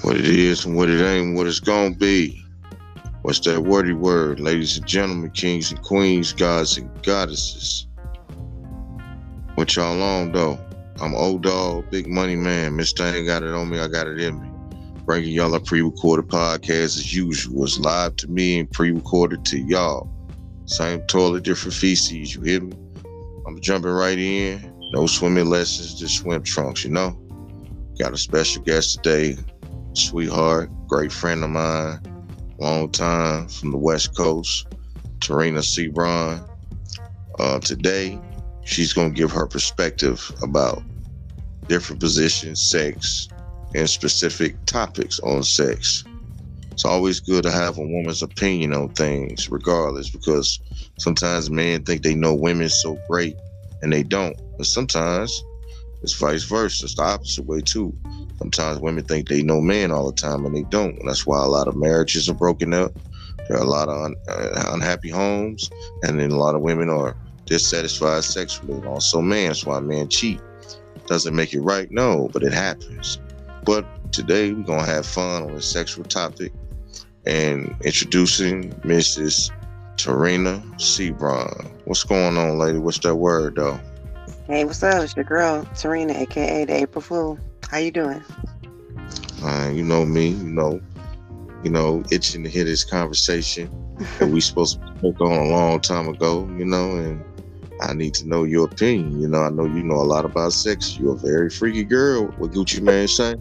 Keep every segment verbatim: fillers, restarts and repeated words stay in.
What it is and what it ain't, what it's gonna be. What's that wordy word, ladies and gentlemen, kings and queens, gods and goddesses? What y'all on though? I'm old dog, big money man. Miss Thing got it on me, I got it in me. Bringing y'all a pre-recorded podcast as usual. It's live to me and pre-recorded to y'all. Same toilet, different feces, you hear me? I'm jumping right in. No swimming lessons, just swim trunks, you know? Got a special guest today, sweetheart, great friend of mine, long time from the West Coast, Tarina Sebron. Uh, today, she's going to give her perspective about different positions, sex, and specific topics on sex. It's always good to have a woman's opinion on things, regardless, because sometimes men think they know women so great, and they don't. But sometimes it's vice versa. It's the opposite way, too. Sometimes women think they know men all the time, and they don't. And that's why a lot of marriages are broken up. There are a lot of un- uh, unhappy homes, and then a lot of women are dissatisfied sexually. And also men, that's why men cheat. Doesn't make it right? No, but it happens. But today, we're going to have fun on a sexual topic and introducing Missus Tarina Sebron. What's going on, lady? What's that word, though? Hey, what's up? It's your girl, Tarina, a k a the April Fool. How you doing? Uh, you know me, you know, you know, itching to hear this conversation that we supposed to spoke on a long time ago, you know, and I need to know your opinion. You know, I know you know a lot about sex. You're a very freaky girl, what Gucci Mane say.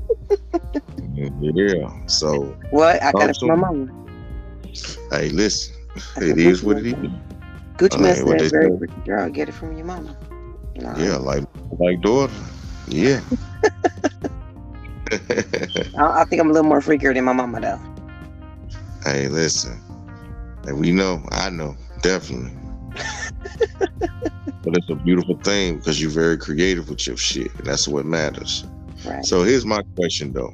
Yeah, so. What? I got it from my mama. Hey, listen, it is what it is. Gucci Mane said, very freaky girl, get it from your mama. No. Yeah, like like daughter. Yeah. I, I think I'm a little more freakier than my mama, though. Hey, listen. And we know, I know, definitely. But it's a beautiful thing because you're very creative with your shit, and that's what matters. Right. So here's my question, though.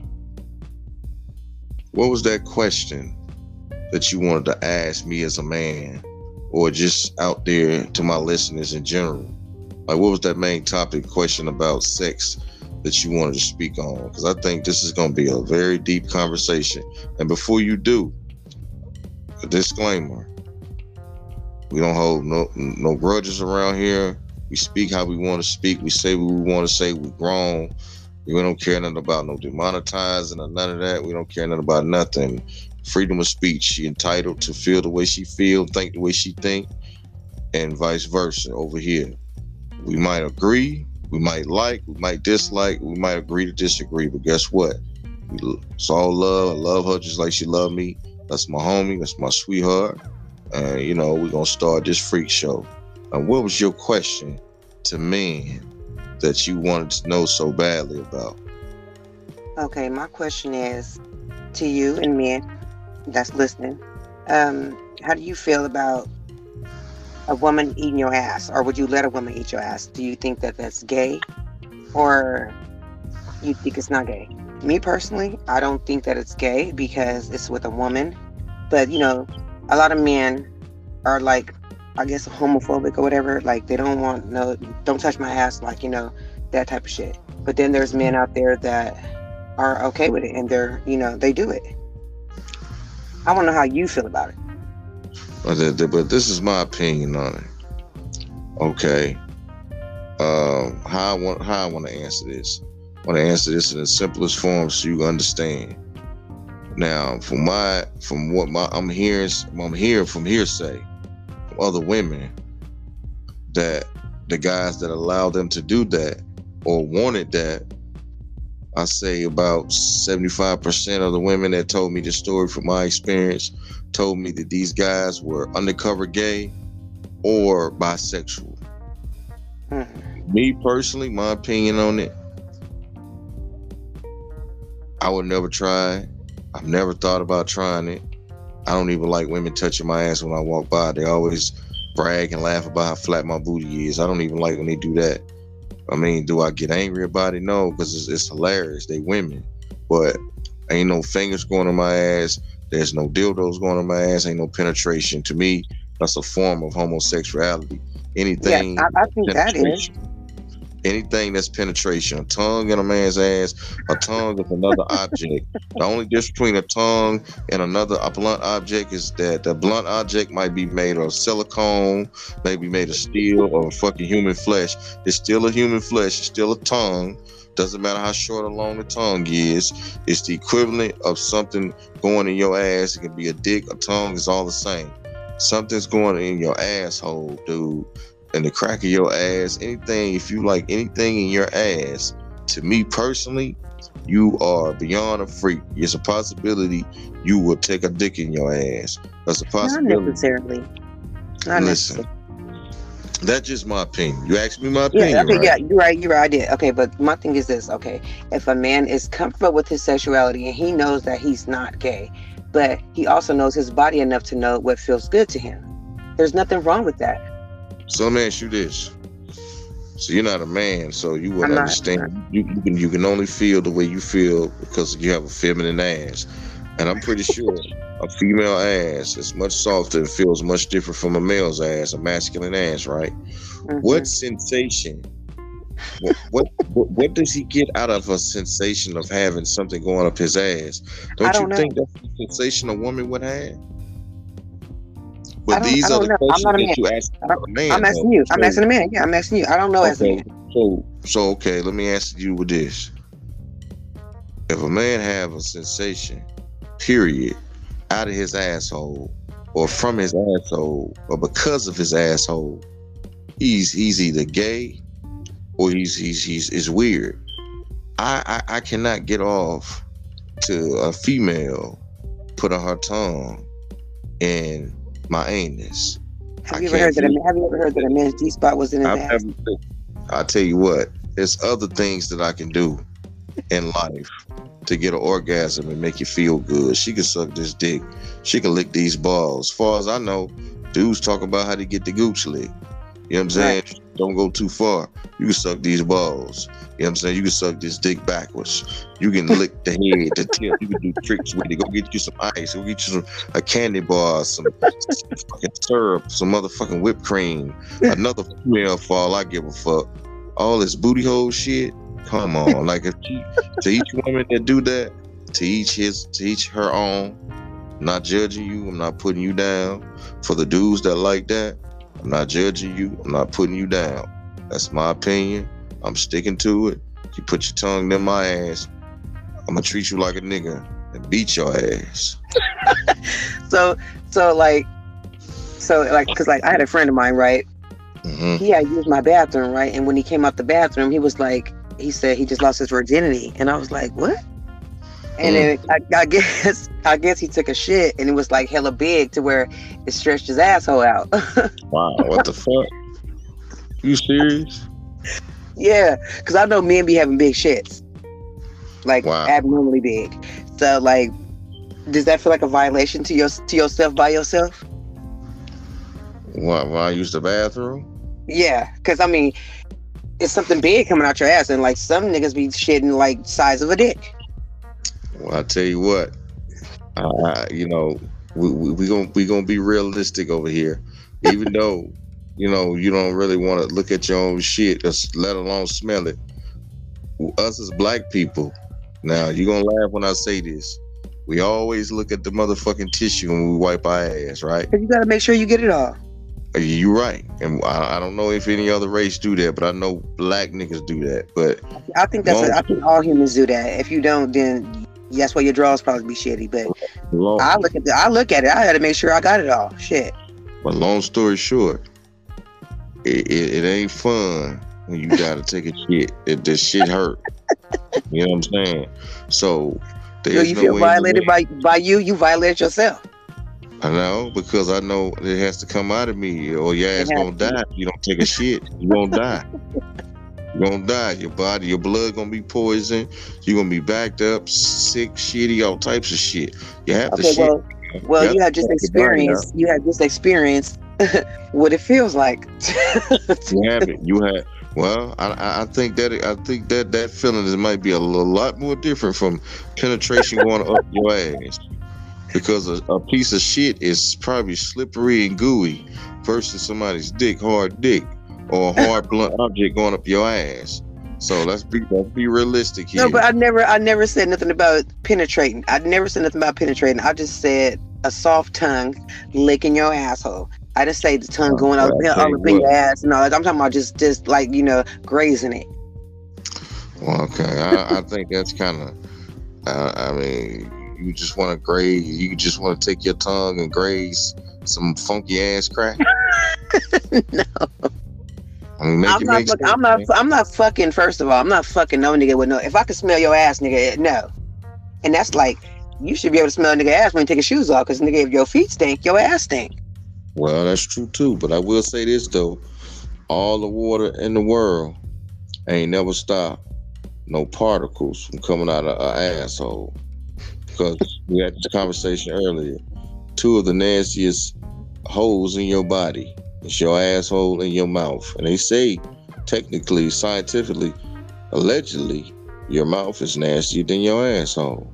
What was that question that you wanted to ask me as a man, or just out there to my listeners in general? Like, what was that main topic question about sex that you wanted to speak on? Because I think this is going to be a very deep conversation. And before you do, a disclaimer: we don't hold no no grudges around here. We speak how we want to speak. We say what we want to say. We're grown. We don't care nothing about no demonetizing or none of that. We don't care nothing about nothing. Freedom of speech. She entitled to feel the way she feel, think the way she think, and vice versa over here. We might agree, we might like, we might dislike, we might agree to disagree, but guess what? It's all love. I love her just like she loved me. That's my homie, that's my sweetheart. And, you know, we're going to start this freak show. And what was your question to men that you wanted to know so badly about? Okay, my question is to you and men that's listening. Um, how do you feel about a woman eating your ass, or would you let a woman eat your ass? Do you think that that's gay, or you think it's not gay? Me personally, I don't think that it's gay because it's with a woman. But you know, a lot of men are like, I guess, homophobic or whatever. Like they don't want no, don't touch my ass, like, you know, that type of shit. But then there's men out there that are okay with it, and they're, you know, they do it. I want to know how you feel about it. But this is my opinion on it. Okay. Um, how I want how I want to answer this. I want to answer this in the simplest form so you understand. Now, from my from what my I'm hearing, I'm hearing from hearsay from other women that the guys that allowed them to do that or wanted that, I say about seventy-five percent of the women that told me the story from my experience told me that these guys were undercover gay or bisexual. Mm. Me personally, my opinion on it, I would never try it. I've never thought about trying it. I don't even like women touching my ass when I walk by. They always brag and laugh about how flat my booty is. I don't even like when they do that. I mean, do I get angry about it? No, because it's, it's hilarious. They women. But ain't no fingers going on my ass. There's no dildos going on my ass. Ain't no penetration. To me, that's a form of homosexuality. Anything. Yeah, I, I think that is. Anything that's penetration, a tongue in a man's ass, a tongue is another object. The only difference between a tongue and another a blunt object is that the blunt object might be made of silicone, maybe made of steel or fucking human flesh. It's still a human flesh. It's still a tongue. Doesn't matter how short or long the tongue is. It's the equivalent of something going in your ass. It can be a dick, a tongue. It's all the same. Something's going in your asshole, dude. In the crack of your ass, anything, if you like anything in your ass, to me personally, you are beyond a freak. It's a possibility you will take a dick in your ass. That's a possibility. Not necessarily. Not Listen, necessarily. that's just my opinion. You asked me my opinion, Yeah, okay, right? yeah, you're right, you're right, I did. Okay, but my thing is this, okay, if a man is comfortable with his sexuality and he knows that he's not gay, but he also knows his body enough to know what feels good to him, there's nothing wrong with that. So let me ask you this. So you're not a man, so you would I'm not, understand. I'm not. You, you can you can only feel the way you feel because you have a feminine ass, and I'm pretty sure a female ass is much softer and feels much different from a male's ass, a masculine ass, right? Mm-hmm. What sensation? What, what what what does he get out of a sensation of having something going up his ass? Don't, I don't you know. think that's the sensation a woman would have? I But don't, these I are don't the know. I'm questions not a that man. you ask I a don't, man. I'm asking though. you. I'm So- asking a man. Yeah, I'm asking you. I don't know as a Okay, man. so so okay, let me ask you with this. If a man have a sensation, period, out of his asshole, or from his asshole, or because of his asshole, he's he's either gay or he's he's he's is weird. I, I I cannot get off to a female putting her tongue in my anus. Have I you ever can't heard that? A, feel- have you ever heard that a man's G spot was in his I've ass? never, I tell you what, there's other things that I can do in life to get an orgasm and make you feel good. She can suck this dick. She can lick these balls. As far as I know, dudes talk about how to get the gooch lick. You know what I'm saying? Don't go too far. You can suck these balls. You know what I'm saying? You can suck this dick backwards. You can lick the head, the tip. You can do tricks with it. Go get you some ice. Go get you some a candy bar, some, some fucking syrup, some motherfucking whipped cream. Another female for all I give a fuck. All this booty hole shit. Come on. Like if she, to each woman that do that, to each his, to each her own. I'm not judging you. I'm not putting you down. For the dudes that like that, I'm not judging you. I'm not putting you down. That's my opinion. I'm sticking to it. You put your tongue in my ass, I'm gonna treat you like a nigga and beat your ass. So, so like, so like, cause like I had a friend of mine, right? Mm-hmm. He had used my bathroom, right? And when he came out the bathroom, he was like, he said he just lost his virginity, and I was like, what? And then I, I guess I guess he took a shit, and it was like hella big to where it stretched his asshole out. Wow, what the fuck? You serious? Yeah, because I know men be having big shits, like Wow. abnormally big. So like, does that feel like a violation to your to yourself by yourself? Why, why I use the bathroom? Yeah, because I mean, it's something big coming out your ass, and like some niggas be shitting like size of a dick. Well, I tell you what, uh, you know, we we we gonna we gonna be realistic over here, even though, you know, you don't really want to look at your own shit, just let alone smell it. Us as black people, now you're gonna laugh when I say this. We always look at the motherfucking tissue when we wipe our ass, right? You gotta make sure you get it all. You're right, and I, I don't know if any other race do that, but I know black niggas do that. But I think that's. Long- A, I think all humans do that. If you don't, then that's why your draws probably be shitty. But long, I look at the, I look at it. I had to make sure I got it all. Shit. but long story short, it, it, it ain't fun when you gotta take a shit. It, the shit hurt. You know what I'm saying? So So there's you no feel way violated by by you. You violated yourself. I know, because I know it has to come out of me, or your ass It has gonna to. die. If you don't take a shit, you gonna die. You're gonna die. Your body, your blood gonna be poisoned. You're gonna be backed up, sick, shitty, all types of shit. You have to Okay. shit. Well, well, You have you to have just fuck your body experienced. You have just experienced what it feels like. You have it. You have. Well, I, I I think that I think that that feeling is might be a little, lot more different from penetration going up your ass, because a, a piece of shit is probably slippery and gooey versus somebody's dick, hard dick. or a hard blunt object going up your ass. So let's be let's be realistic here. No, but I never I never said nothing about penetrating. I never said nothing about penetrating. I just said a soft tongue licking your asshole. I didn't say the tongue going all, Okay, all up in well, your ass and all that. I'm talking about just just like, you know, grazing it. well, okay, I, I think that's kind of. Uh, I mean, you just want to graze. You just want to take your tongue and graze some funky ass crack. No. I mean, make I'm it not, make fuck, sense, I'm not. man. I'm not fucking. First of all, I'm not fucking no nigga with no. If I can smell your ass, nigga, no. And that's like, you should be able to smell a nigga ass when you take your shoes off. Because nigga, if your feet stink, your ass stink. Well, that's true too. But I will say this though: all the water in the world ain't never stopped no particles from coming out of an asshole. Because we had this conversation earlier. Two of the nastiest holes in your body is your asshole and your mouth. And they say, technically, scientifically, allegedly, your mouth is nastier than your asshole.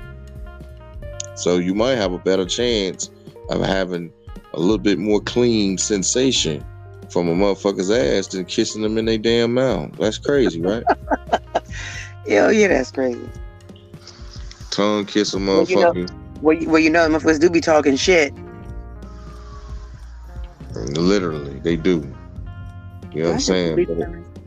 So you might have a better chance of having a little bit more clean sensation from a motherfucker's ass than kissing them in their damn mouth. That's crazy, right? Hell yeah, that's crazy. Tongue kiss a Well, you know, motherfucker. well, you, well, you know, motherfuckers do be talking shit. Literally, they do. You know what I'm saying? But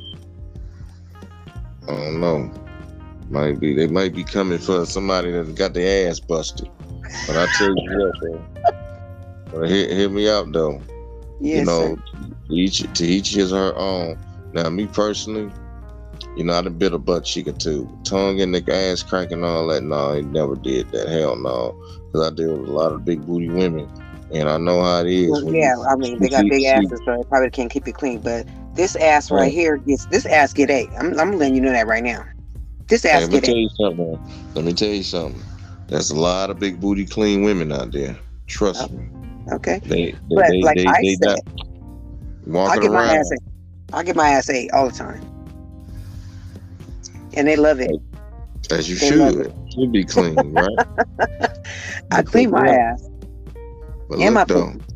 I don't know. Might be they might be coming for somebody that got their ass busted. But I tell you what, though. But hear, hear me out though. Yes, you know, sir. to each to each his her own. Now, me personally, you know, I done bit a butt cheek or two. Tongue in the ass crack and all that. No, I never did that. Hell no. Because I deal with a lot of big booty women. And I know how it is. Well, when yeah, you, I mean, they got see- big see- asses, so they probably can't keep it clean. But this ass right Right. here gets this ass get ate. I'm, I'm letting you know that right now. This Hey, ass let me get tell ate. you something. Man. Let me tell you something. There's a lot of big booty clean women out there. Trust me. Okay, They they but they, like they, I they said, not I walking get my around. ass ate. I get my ass ate all the time, and they love it. As you They love should. Should be clean, right? I But clean my look, ass But and my look though, pussy.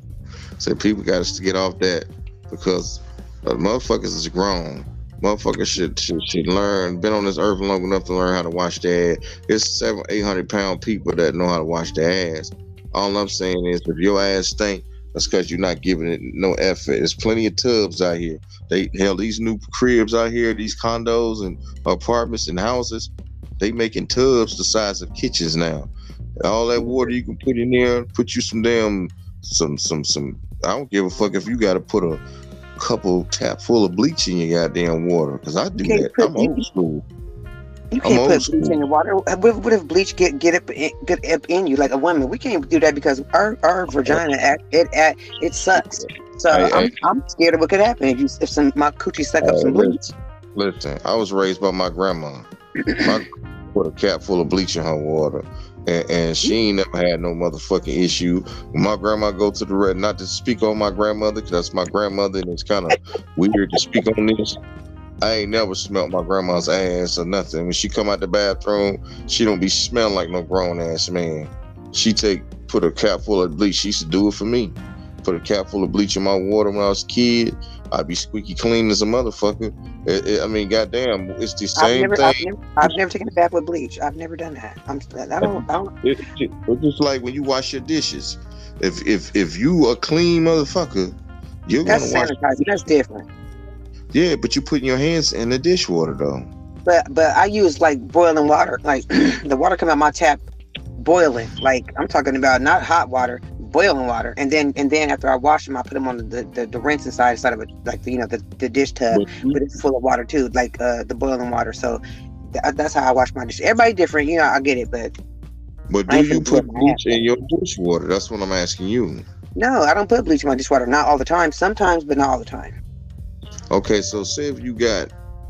so people got to get off that because uh, motherfuckers is grown. Motherfuckers should, should should learn. Been on this earth long enough to learn how to wash their ass. There's seven, eight hundred pound people that know how to wash their ass. All I'm saying is, if your ass stink, that's because you're not giving it no effort. There's plenty of tubs out here. They hell these new cribs out here, these condos and apartments and houses, they making tubs the size of kitchens now. All that water you can put in there, put you some damn some some some. I don't give a fuck if you got to put a couple tap full of bleach in your goddamn water, because I do can't that. put- I'm you- old school. You I'm can't old put bleach school. in your water. What, what if bleach get get up in, get up in you like a woman? We can't do that because our our vagina act, it act, it sucks. So Hey, I'm hey. I'm scared of what could happen if you if some my coochie suck up Hey, some bleach. listen, listen, I was raised by my grandma. My put a cap full of bleach in her water, and, and she ain't never had no motherfucking issue. When my grandma go to the red, not to speak on my grandmother, because that's my grandmother, and it's kind of weird to speak on this. I ain't never smelt my grandma's ass or nothing. When she come out the bathroom, she don't be smelling like no grown ass man. She take put a cap full of bleach. She used to do it for me. Put a cap full of bleach in my water when I was a kid. I'd be squeaky clean as a motherfucker. It, it, I mean, goddamn, it's the I've same never, thing. I've never I've never taken a bath with bleach. I've never done that. I'm I don't I don't. It, it, it's just like when you wash your dishes. If if if you a clean motherfucker, you're That's gonna wash. sanitizing. That's different. Yeah, but you putting your hands in the dishwater though. But but I use like boiling water. Like the water come out my tap boiling. Like I'm talking about not hot water, boiling water. And then and then after I wash them, I put them on the the, the rinsing side instead of it, like the, you know the, the dish tub. But you- But it's full of water too, like uh, the boiling water. So th- that's how I wash my dish. Everybody different, you know. I get it, but But I do ain't you finna put put my bleach ass in your dishwater? That's what I'm asking you. no, I don't put bleach in my dishwater. Not all the time. Sometimes, but not all the time. Okay, so say if you got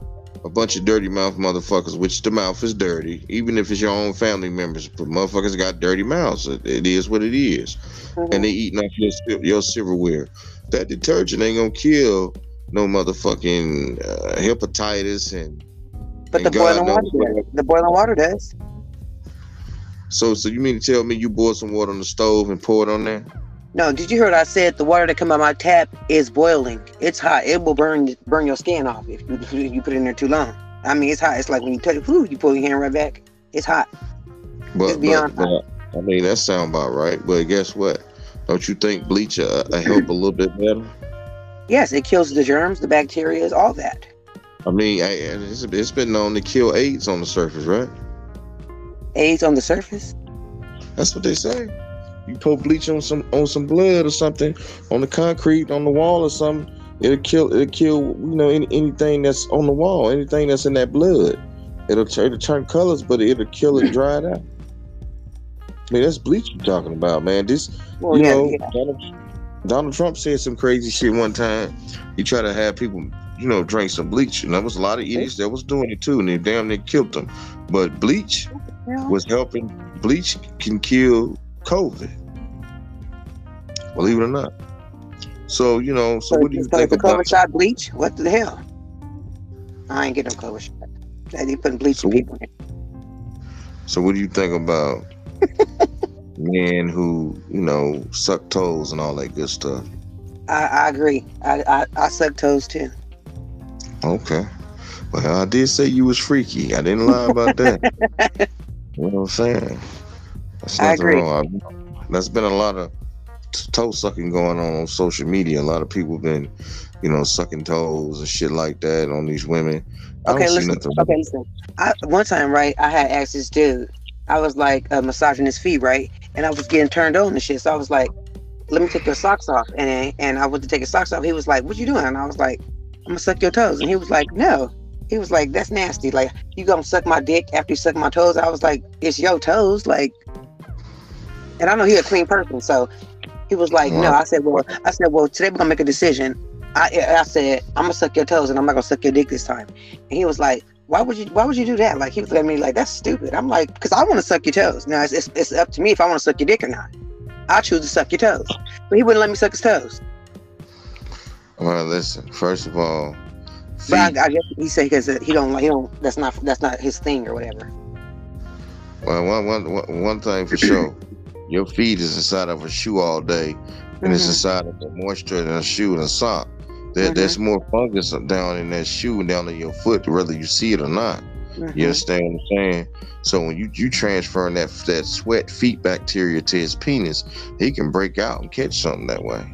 a bunch of dirty mouth motherfuckers, which the mouth is dirty, even if it's your own family members, but motherfuckers got dirty mouths. It, it is what it is. Mhm. And they eating off your, sil- your silverware. That detergent ain't gonna kill no motherfucking uh, hepatitis and. But the and God boiling water knows does. what. The boiling water does. So, so you mean to tell me you boiled some water on the stove and pour it on there? No, did you hear what I said? The water that come out my tap is boiling. It's hot. It will burn burn your skin off if you, if you put it in there too long. I mean, it's hot. It's like when you touch it, whew, you pull your hand right back. It's hot. But, it's beyond but, hot. but I mean, that sound about right. But guess what? Don't you think bleach uh, uh, help a little bit better? Yes, it kills the germs, the bacteria, all that. I mean, I, it's, it's been known to kill AIDS on the surface, right? AIDS on the surface? That's what they say. You put bleach on some on some blood or something on the concrete on the wall or something, it'll kill it'll kill you know any, anything that's on the wall, anything that's in that blood. It'll, it'll turn colors, but it'll kill it, dry it out. I mean, that's bleach you're talking about, man. This, well, you yeah, know, yeah. Donald, Donald Trump said some crazy shit one time. He tried to have people, you know, drink some bleach, and there was a lot of idiots that was doing it too, and they damn near killed them. But bleach was helping. Bleach can kill COVID, believe it or not. So, you know, so, so what do you so think the about COVID shot bleach? What the hell? I ain't getting no COVID shot. They putting bleach so, in people. So what do you think about men who, you know, suck toes and all that good stuff? I, I agree. I, I I suck toes too. Okay. Well, I did say you was freaky. I didn't lie about that. You know what I'm saying? That's I agree. Wrong. I, there's been a lot of toe sucking going on on social media. A lot of people been, you know, sucking toes and shit like that on these women. I okay, don't listen. see nothing. Okay, listen. I, one time, right, I had asked this dude. I was like uh, massaging his feet, right, and I was getting turned on and shit. So I was like, "Let me take your socks off." And and I went to take his socks off. He was like, "What you doing?" And I was like, "I'm gonna suck your toes." And he was like, "No." He was like, "That's nasty. Like, you gonna suck my dick after you suck my toes?" I was like, "It's your toes." Like, and I know he's a clean person, so he was like, "No." I said, "Well, I said, well, today we're gonna make a decision." I I said, "I'm gonna suck your toes, and I'm not gonna suck your dick this time." And he was like, "Why would you? Why would you do that?" Like, he was looking at me like, "That's stupid." I'm like, "Because I want to suck your toes. Now it's, it's it's up to me if I want to suck your dick or not. I choose to suck your toes." But he wouldn't let me suck his toes. Well, listen. First of all. But I, I guess he said because he don't like he don't that's not that's not his thing or whatever. Well, one one one thing for sure, your feet is inside of a shoe all day, and mm-hmm. it's inside of the moisture in a shoe and a sock. There, mm-hmm. There's more fungus down in that shoe and down in your foot, whether you see it or not. Mm-hmm. You understand what I'm saying? So when you you transferring that that sweat feet bacteria to his penis, he can break out and catch something that way.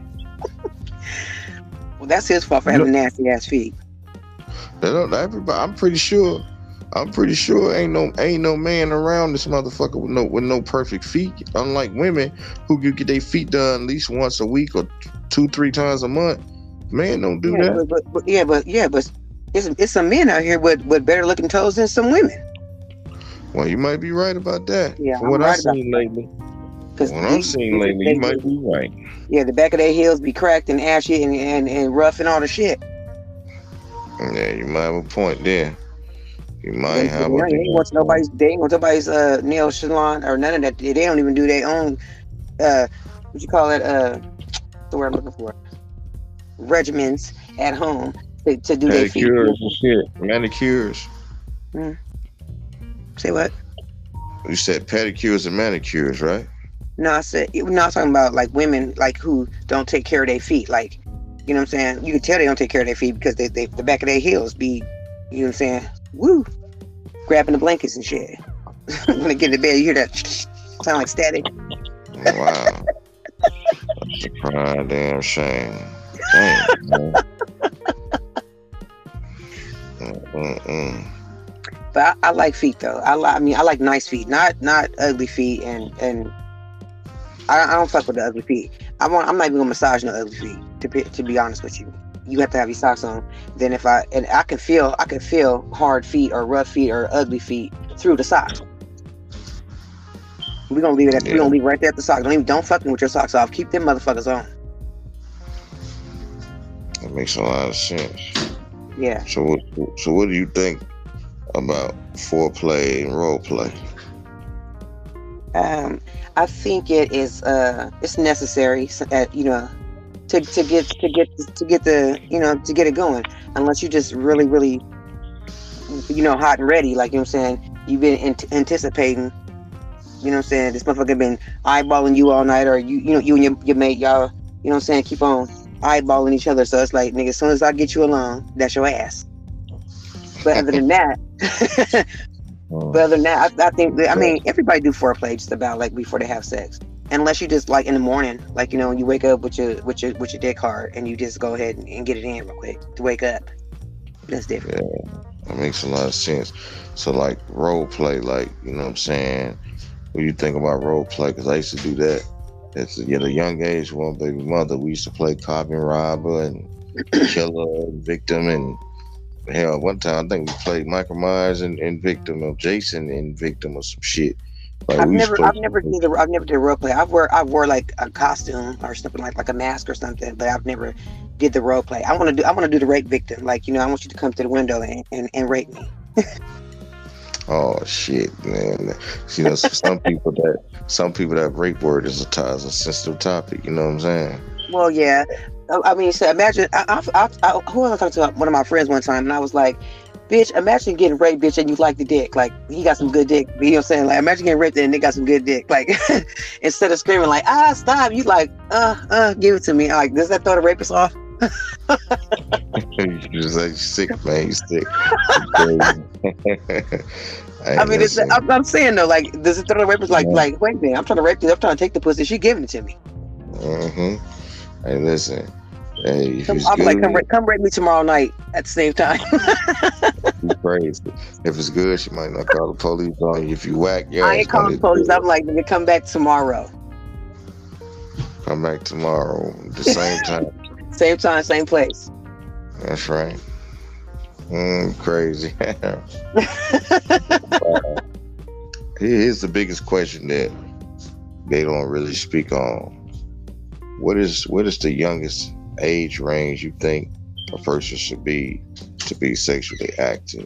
Well, that's his fault for having nasty ass feet. Everybody, I'm pretty sure. I'm pretty sure ain't no ain't no man around this motherfucker with no with no perfect feet. Unlike women who can get their feet done at least once a week or two, three times a month. Man, don't do yeah, that. But, but, but, yeah, but yeah, but it's, it's some men out here with, with better looking toes than some women. Well, you might be right about that. Yeah, From what right I've seen lately. What I'm seeing lately, you might be right. Yeah, the back of their heels be cracked and ashy and, and, and rough and all the shit. Yeah, you might have a point there. You might they, have they, a they ain't want nobody's they ain't want nobody's uh nail salon or none of that. They don't even do their own uh what you call it, uh the word I'm looking for. Regimens at home to, to do their feet. Manicures and shit. Manicures. Hmm. Say what? You said pedicures and manicures, right? No, I said we're not talking about like women like who don't take care of their feet. Like, you know what I'm saying? You can tell they don't take care of their feet because they, they the back of their heels be, you know what I'm saying? Woo, grabbing the blankets and shit. When they get in bed, you hear that sound like static. Wow, that's a crying damn shame. Damn, man. Mm-mm-mm. But I, I like feet though. I like. I mean, I like nice feet, not not ugly feet, and and I, I don't fuck with the ugly feet. I want. I'm not even gonna massage no ugly feet. To be to be honest with you, you have to have your socks on. Then if I and I can feel I can feel hard feet or rough feet or ugly feet through the socks. We're gonna leave it at yeah. we're gonna leave it right there at the socks. Don't even don't fucking with your socks off. Keep them motherfuckers on. That makes a lot of sense. Yeah. So what so what do you think about foreplay and role play? Um, I think it is uh it's necessary at you know to, to get to get to get the you know to get it going. Unless you're just really really you know hot and ready, like you know what I'm saying, you've been ant- anticipating you know what I'm saying, this motherfucker been eyeballing you all night, or you you know you and your, your mate, y'all, you know what I'm saying, keep on eyeballing each other. So it's like, nigga, as soon as I get you alone, that's your ass. But other than that, but other than that, I, I think that, I mean, everybody do foreplay just about like before they have sex, unless you just like in the morning, like, you know, when you wake up with your with your with your dick hard and you just go ahead and, and get it in real quick to wake up. That's different. Yeah, that makes a lot of sense. So like role play, like, you know what I'm saying, when you think about role play, because I used to do that at the, at a young age. One baby mother, we used to play cop and robber and killer and victim, and hell, one time I think we played Michael Myers and, and victim, or Jason and victim, or some shit. Like, I've we used to never, play I've never some- did, a, I've never did role play. I've wore, I've wore like a costume or something like, like a mask or something, but I've never did the role play. I want to do, I want to do the rape victim. Like, you know, I want you to come to the window and, and, and rape me. Oh shit, man! You know, some people that some people that rape word is a, t- is a sensitive topic. You know what I'm saying? Well, yeah. I, I mean, so imagine, I, I, I, I, who was I talking to? One of my friends one time, and I was like, bitch, imagine getting raped, bitch, and you like the dick. Like, he got some good dick. You know what I'm saying? Like, imagine getting raped and they got some good dick. Like, instead of screaming like, ah, stop, you like, uh, uh, give it to me. Like, does that throw the rapist off? You just like sick, man. You sick. I, I mean, it's, I'm, I'm saying though, like, does it throw the rapist? Like, Yeah. like, wait a minute, I'm trying to rape you. I'm trying to take the pussy. She giving it to me. Mm-hmm. Hey, listen. Hey, if Come, it's I'm good, like, come, ra- come rape me tomorrow night at the same time. you crazy. If it's good, she might not call the police on you. If you whack, yeah, I ain't calling the police. I'm like, nigga, come back tomorrow. come back tomorrow at the same time. Same time, same place. That's right. Mm, crazy. Here's the biggest question that they don't really speak on. What is what is the youngest age range you think a person should be to be sexually active?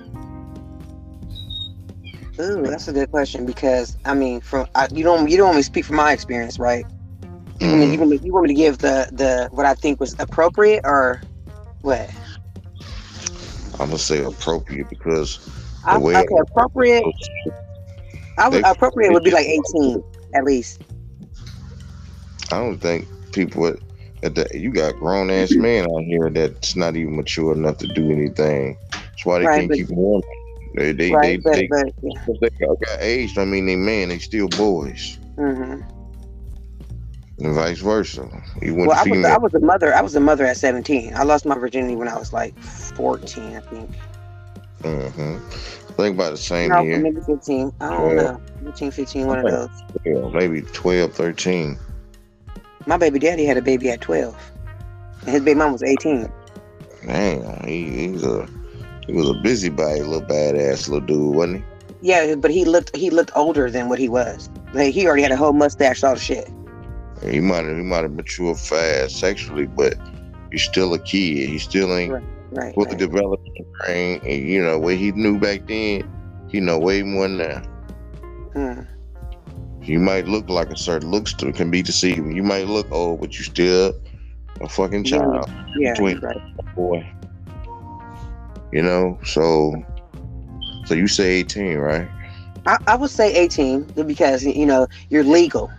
Ooh, that's a good question, because I mean, from I, you don't you don't want me to speak from my experience, right? You want me, you want me, you want me to give the the what I think was appropriate, or what? I'm gonna say appropriate because I, the way okay, appropriate. I would, They- appropriate would be like eighteen at least. I don't think people at, at the you got grown ass men out here that's not even mature enough to do anything. That's why they Right, can't but- keep them warm. They they Right, they, but they, but yeah. if they got got age, I mean they men, they still boys. hmm And vice versa. You Well, went I was female. I was a mother. I was a mother at seventeen. I lost my virginity when I was like fourteen, I think. hmm Think about the same No, here. maybe fifteen. I don't Yeah. know. fifteen, fifteen, one of Okay. those. Yeah, maybe twelve, thirteen. My baby daddy had a baby at twelve, and his baby mom was eighteen. Damn, he, he was a he was a busybody, little badass little dude, wasn't he? Yeah, but he looked he looked older than what he was. Like, he already had a whole mustache, all the shit. He might have he might have matured fast sexually, but he's still a kid. He still ain't Right, right. fully right. developed and trained. And you know what he knew back then, he know way more now. Hmm. You might look like a certain looks to can be deceiving. You might look old, but you still a fucking Yeah. child, Yeah, Between- right. boy. You know, so so you say eighteen, right? I, I would say eighteen because, you know, you're legal.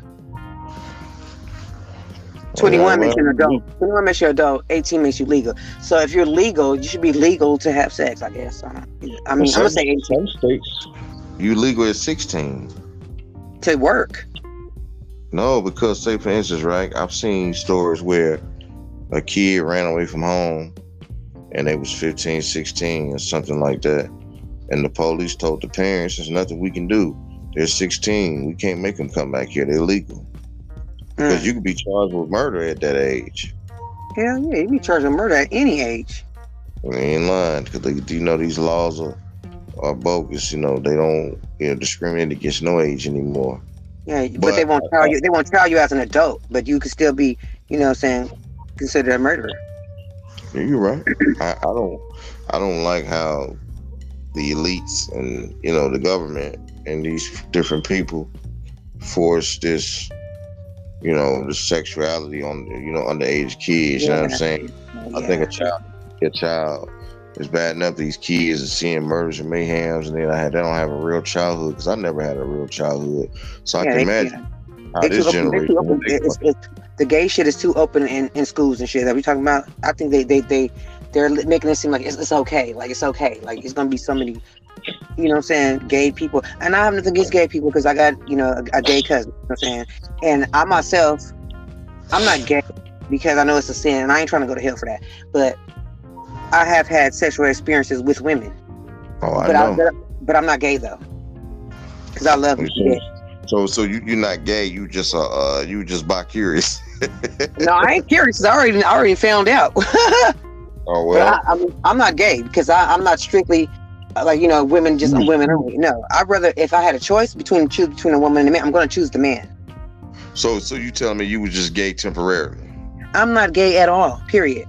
twenty-one Yeah, makes you an well, adult. twenty-one makes you an adult. eighteen makes you legal. So if you're legal, you should be legal to have sex, I guess. I, don't, I mean, I'm some, gonna say eighteen some states you legal at sixteen. to work. No, because say for instance, right? I've seen stories where a kid ran away from home and they was fifteen, sixteen or something like that. And the police told the parents, there's nothing we can do. They're sixteen. We can't make them come back here. They're legal. Because Hmm. you could be charged with murder at that age. Hell yeah, you be charged with murder at any age. They ain't lying. Because you know these laws are, are bogus. You know, they don't you know discriminate against no age anymore. Yeah, but, But- they won't trial you. They won't trial you as an adult, but you could still be, you know, what I'm saying, considered a murderer. Yeah, you're right. I, I don't I don't like how the elites and you know the government and these different people force this you know the sexuality on the, you know underage kids. You know what I'm Yeah. saying? I Yeah. think a child a child it's bad enough these kids are seeing murders and mayhems, and then I had, they don't have a real childhood because I never had a real childhood. So I Yeah, can they, imagine yeah. how They too this open. They too generation. open. They, It's, it's, the gay shit is too open in, in schools and shit that we talking about. I think they they they they're li- making it seem like it's, it's okay. Like it's okay. Like it's gonna be so many, you know what I'm saying, gay people. And I have nothing against gay people because I got, you know, a, a gay cousin. You know what I'm saying? And I myself, I'm not gay because I know it's a sin, and I ain't trying to go to hell for that. But I have had sexual experiences with women. oh, I But I, know. but, but I'm not gay though, because I love So, gay. so, so you you're not gay. You just uh, uh you just bi curious. No, I ain't curious. I already I already found out. Oh But well. I, I'm I'm not gay because I, I'm not strictly uh, like, you know, women just Mm. women only. No, I'd rather, if I had a choice between choose between a woman and a man, I'm going to choose the man. So so you telling me you was just gay temporarily? I'm not gay at all. Period.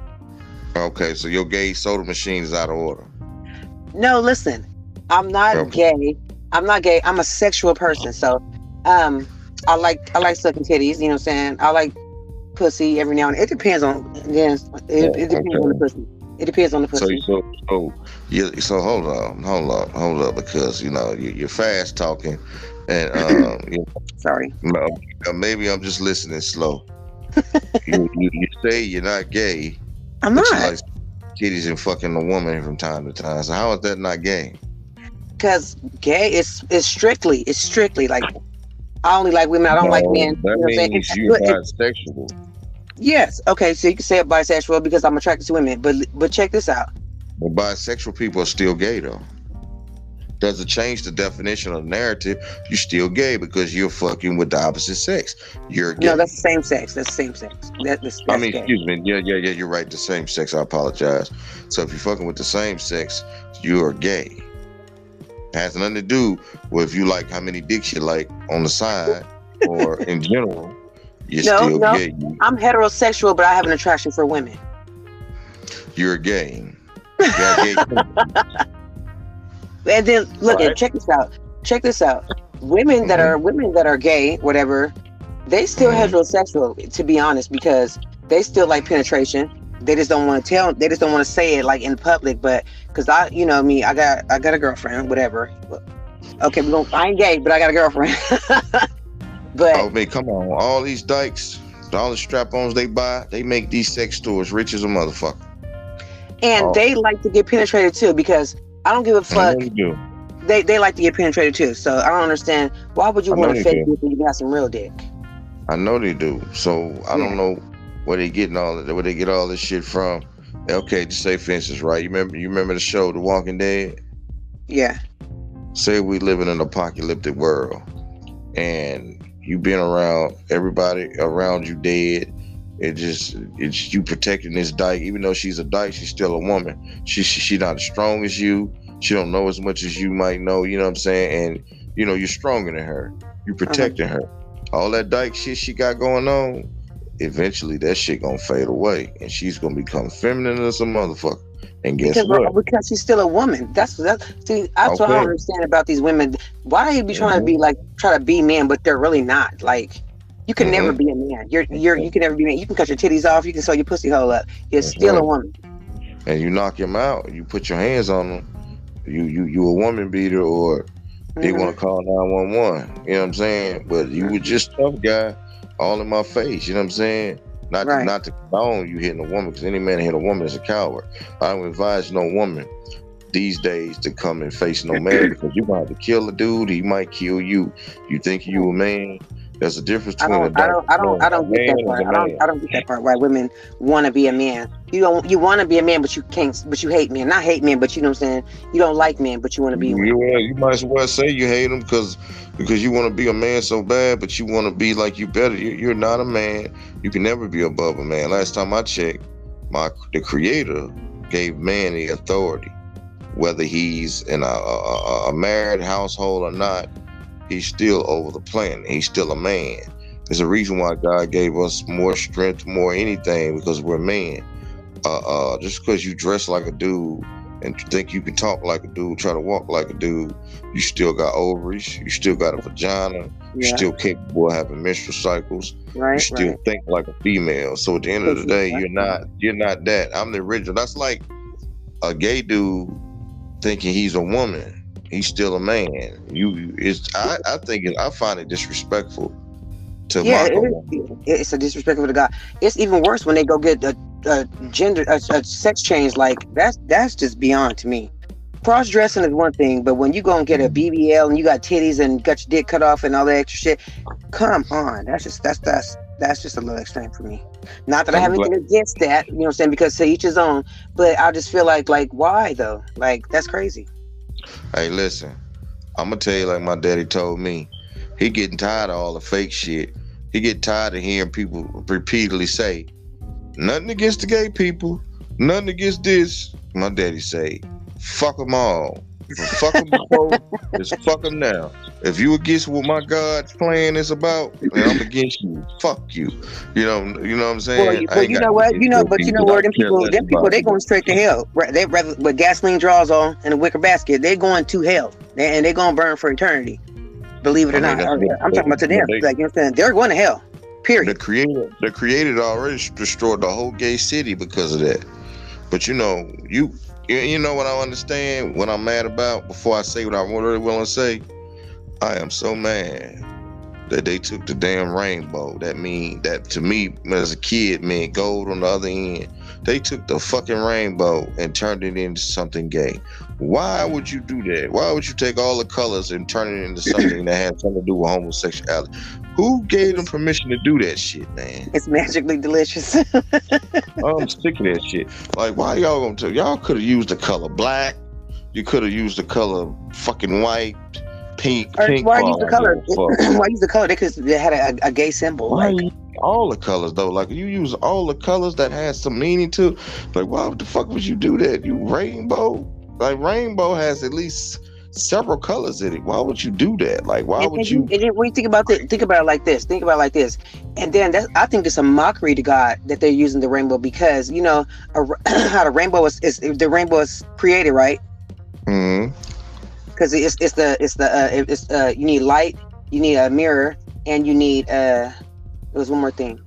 Okay, so your gay soda machine is out of order. No, listen, I'm not Okay. gay. I'm not gay. I'm a sexual person. So, um, I like I like sucking titties. You know what I'm saying? I like pussy every now and then. It depends on. Yes, it, it depends on the Okay. pussy. It depends on the So pussy. so so yeah. So hold on, hold up, hold up, because you know you, you're fast talking, and um, you Sorry. know, maybe I'm just listening slow. You, you you say you're not gay, I'm but you not, like titties and fucking a woman from time to time. So how is that not gay? because gay is is strictly it's strictly like I only like women. I don't like No, men. You know that what I'm saying? means It- you're it- bisexual. yes. Okay. So you can say it bisexual because I'm attracted to women. But but check this out. But bisexual people are still gay though. Doesn't change the definition of the narrative. You're still gay because you're fucking with the opposite sex. You're gay. No, that's the same sex. That's the same sex. That, that's, I that's mean, gay. excuse me. Yeah, yeah, yeah. You're right. The same sex. I apologize. So if you're fucking with the same sex, you're gay. It has nothing to do with if you like how many dicks you like on the side or in general. You're No, still no. gay. I'm heterosexual, but I have an attraction for women. You're gay. You got gay. And then look, Right. and check this out. Check this out. Women that Mhm. are women that are gay, whatever, they still Mhm. heterosexual. To be honest, because they still like penetration. They just don't want to tell. They just don't want to say it like in public. But because I, you know me, I got I got a girlfriend, whatever. Okay, we don't. I ain't gay, but I got a girlfriend. But I mean, come on. All these dykes, all the strap-ons they buy, they make these sex stores rich as a motherfucker. and Oh. they like to get penetrated too, because I don't give a I fuck. know you do. They they like to get penetrated too. So I don't understand, why would you I know want they to fake do. dick when you got some real dick? I know they do. So I Yeah. don't know where they getting all that, where they get all this shit from. Okay, just say for instance, right? You remember you remember the show The Walking Dead? Yeah. Say we live in an apocalyptic world and you been around everybody around you dead. It just it's you protecting this dyke, even though she's a dyke, she's still a woman. She she, she not as strong as you. She don't know as much as you might know, you know what I'm saying? And you know, you're stronger than her. You protecting her. All that dyke shit she got going on, eventually that shit gonna fade away and she's gonna become feminine as a motherfucker. And guess Because what? because she's still a woman. That's that. See, that's what I Okay. don't understand about these women. Why they be trying to Mhm. be like try to be men, but they're really not. Like, you can Mhm. never be a man. You're you're you can never be a man. You can cut your titties off. You can sew your pussy hole up. You're That's still a right. woman. And you knock him out, you put your hands on him, you you you a woman beater, or they Mhm. want to call nine one one. You know what I'm saying? But you were just tough guy, all in my face. You know what I'm saying? Not to, Right. not to condone you hitting a woman, because any man that hit a woman is a coward. I don't advise no woman these days to come and face no man, because you're gonna have to kill a dude. He might kill you. You think you a man? There's a difference I between a don't, I dyke don't, I don't, I and a don't get man that is part. a I don't, man. I don't get that part. Why women want to be a man? You don't, you want to be a man, but you can't. But you hate men. Not hate men, but you know what I'm saying. You don't like men, but you want to be one. You, yeah, you might as well say you hate him because because you want to be a man so bad, but you want to be like you better. You, you're not a man. You can never be above a man. Last time I checked, my the Creator gave man the authority, whether he's in a, a, a married household or not. He's still over the planet. He's still a man. There's a reason why God gave us more strength, more anything, because we're men. Uh, uh, just because you dress like a dude and think you can talk like a dude, try to walk like a dude, you still got ovaries, you still got a vagina, you're Yeah. still capable of having menstrual cycles, Right. you still Right. think like a female. So at the end of the day, you're not you're not that. I'm the original. That's like a gay dude thinking he's a woman, he's still a man. You, it's I, I think it, I find it disrespectful to Yeah, mock a it woman. is, it's a disrespectful to God. It's even worse when they go get a, a gender, a, a sex change. Like that's that's just beyond to me. Cross dressing is one thing, but when you go and get a B B L and you got titties and got your dick cut off and all that extra shit, come on, that's just that's that's that's just a little extreme for me. Not that I I'm have glad. anything against that, you know what I'm saying? Because to each his own. But I just feel like like why though? Like that's crazy. Hey, listen, I'm gonna tell you like my daddy told me. He getting tired of all the fake shit. He get tired of hearing people repeatedly say, nothing against the gay people, nothing against this. My daddy say, fuck them all. Fuck them before, it's fuck them now. If you against what my God's plan is about, then I'm against you. Fuck you. You know, you know what I'm saying? Well, you, I well, ain't you got know nothing what? You know, against but you know people. I where them care people, less them people, about they them. going straight to hell. Right? They rather with gasoline draws on and a wicker basket. They going to hell, They- and they gonna burn for eternity. Believe it or I mean, not, that's Uh, what I'm talking about to they, them. they, Like you know what I'm saying? They're going to hell. the Period. creator, the creator already destroyed the whole gay city because of that. But you know, you, you, you know what I understand, what I'm mad about. Before I say what I really want to say, I am so mad that they took the damn rainbow. That mean that to me as a kid meant gold on the other end. They took the fucking rainbow and turned it into something gay. Why would you do that? Why would you take all the colors and turn it into something that had something to do with homosexuality? Who gave them permission to do that shit, man? It's magically delicious. I'm sick of that shit. Like, why y'all gonna tell? Y'all could have used the color black. You could have used the color fucking white, pink, Or pink. why Oh, use the I color? don't give a fuck. Why use the color? Because they had a, a gay symbol. Why Like you all the colors though? Like you use all the colors that had some meaning to. Like why the fuck would you do that? You rainbow, like rainbow has at least several colors in it. Why would you do that? Like why and would then you, you? and then when you think about it, think about it like this. Think about it like this. And then that's, I think it's a mockery to God that they're using the rainbow because you know a, how the rainbow is, is the rainbow is created, right? Mm-hmm. Because it's it's the it's the uh, it's uh you need light, you need a mirror, and you need uh there was one more thing,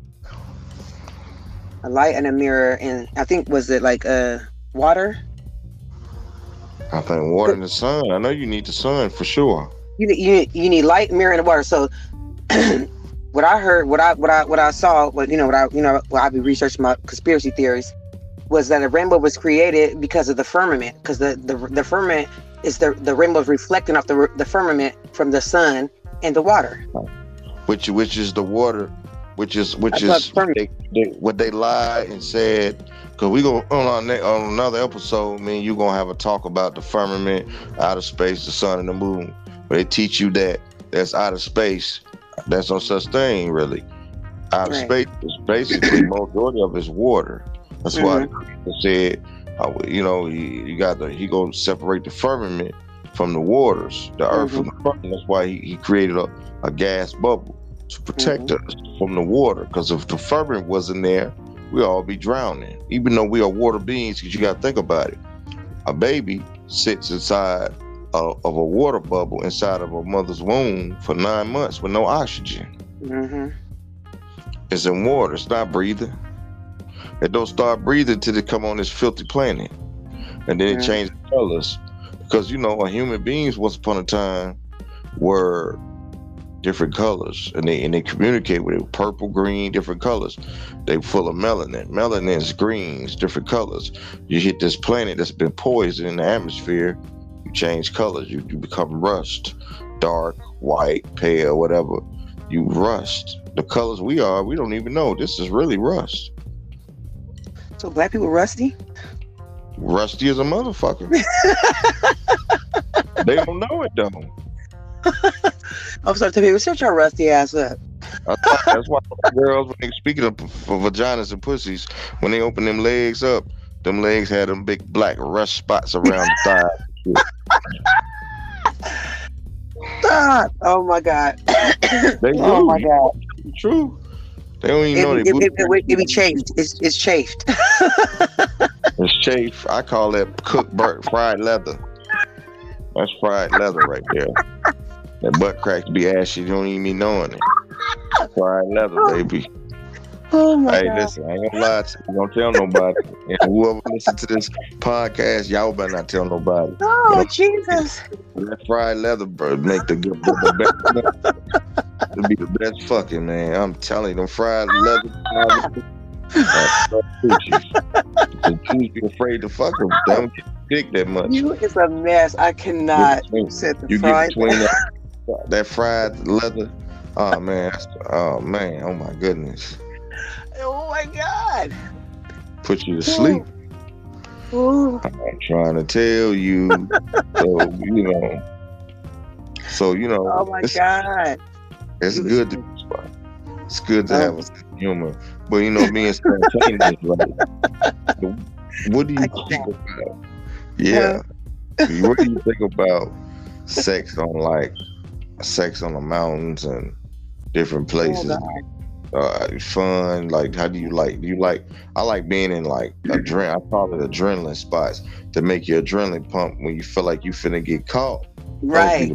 a light and a mirror, and I think was it like uh water. I think water and the sun. I know you need the sun for sure. You need- you need- you need light, mirror, and water. So what I heard, what I what I what I saw, what you know, what I you know, what I be researching my conspiracy theories was that a rainbow was created because of the firmament, because the, the the firmament is the the rainbow is reflecting off the the firmament from the sun and the water. Which which is the water, which is which That's is what they, they, what they lied and said. Cause we go on our ne- on another episode, me and you gonna have a talk about the firmament, outer space, the sun and the moon. But they teach you that that's outer space. That's no such thing really. Outer Right. space is basically majority of it's water. That's why the creator said, uh, you know, you, you got the he gonna separate the firmament from the waters, the earth from the firmament. That's why he, he created a, a gas bubble to protect us from the water. Because if the firmament wasn't there, we'll all be drowning. Even though we are water beings, because you got to think about it. A baby sits inside of, of a water bubble inside of a mother's womb for nine months with no oxygen. Mm-hmm. It's in water. It's not breathing. It don't start breathing till they come on this filthy planet, and then it Mhm. changes colors. Because you know, a human beings once upon a time were different colors, and they and they communicate with it. Purple, green, different colors. They full of melanin. Melanin is greens, different colors. You hit this planet that's been poisoned in the atmosphere, you change colors. You, you become rust, dark, white, pale, whatever. You rust. The colors we are, we don't even know. This is really rust. So black people rusty? Rusty as a motherfucker. They don't know it though. I'm sorry to people, shut your rusty ass up. I thought that's why girls, when they speaking of for vaginas and pussies, when they open them legs up, them legs had them big black rust spots around the thigh. Stop! Oh my god! They Oh do. my god! True. They don't even It, know it, they it, it, it, it be chafed. It's it's chafed. It's chafe. I call that cooked burnt fried leather. That's fried leather right there. That butt cracks be ashy. You don't even be knowing it. Fried leather, baby. Oh my Hey, God. listen, I ain't gonna lie to you. Don't tell nobody. And whoever listens to this podcast, y'all better not tell nobody. Oh, But Jesus. that fried leather, bro, make the good, the, the best. It'll be the best fucking, man. I'm telling you, them fried leather. Ah! Uh, so please be afraid to fuck them. They don't get dick that much. You is a mess. I cannot. Between- You said the You get fried. between that, that fried leather. Oh man, that's- oh man, oh my goodness. Oh my God. Put you to sleep. Ooh. I'm trying to tell you. So you know. So you know. Oh my it's, God. It's You- good to it's good to Oh. have a sense of humor, but you know, me and spontaneous, right? What do you I think can't. about? Yeah, what do you think about sex on like sex on the mountains and different places? God. uh, fun. Like, how do you like? Do you like? I like being in like adrenaline. I call it adrenaline spots to make your adrenaline pump when you feel like you finna get caught. Right.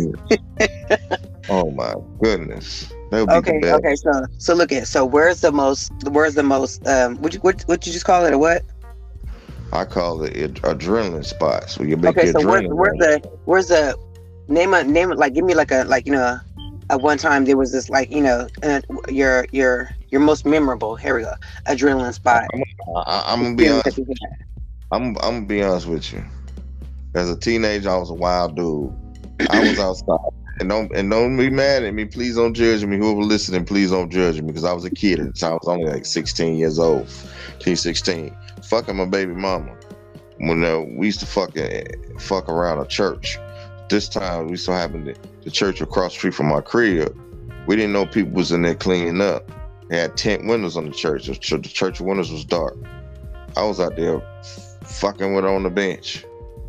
Oh my goodness. That would be Okay. the best. Okay. So so look at so where's the most where's the most um what you what what you just call it a what? I call it ad- adrenaline spots where you make Okay. your So where's adrenaline. where's run. the where's the name a name it like give me like a like you know at one time there was this like you know uh, your your your most memorable here we go adrenaline spot. I, I'm gonna be Yeah, honest. I'm I'm gonna be honest with you. As a teenager, I was a wild dude. I was outside, and don't and don't be mad at me. Please don't judge me. Whoever listening, please don't judge me because I was a kid at the time. I was only like sixteen years old, sixteen. Fucking my baby mama. When uh, we used to fucking fuck around a church. This time we so happened to the church across the street from my crib. We didn't know people was in there cleaning up. They had tent windows on the church. The church, the church windows was dark. I was out there fucking with her on the bench.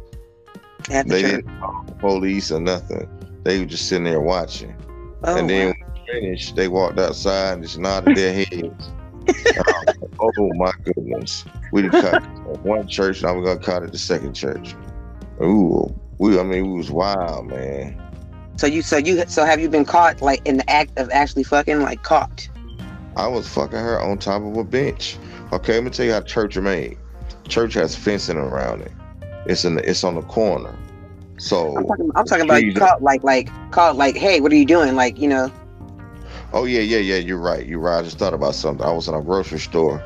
At the They church. didn't call the police or nothing. They were just sitting there watching. Oh, and then wow. when we finished, they walked outside and just nodded their heads. And I was like, oh my goodness. We did cut one church, now we're gonna cut at the second church. Ooh, we I mean we was wild, man. So you so you so have you been caught like in the act of actually fucking like caught? I was fucking her on top of a bench. Okay, let me tell you how church are made. Church has fencing around it. It's in the, it's on the corner. So I'm talking, I'm talking about trees- caught like like caught like hey what are you doing like you know Oh yeah, yeah, yeah. You're right. You're right. I just thought about something. I was in a grocery store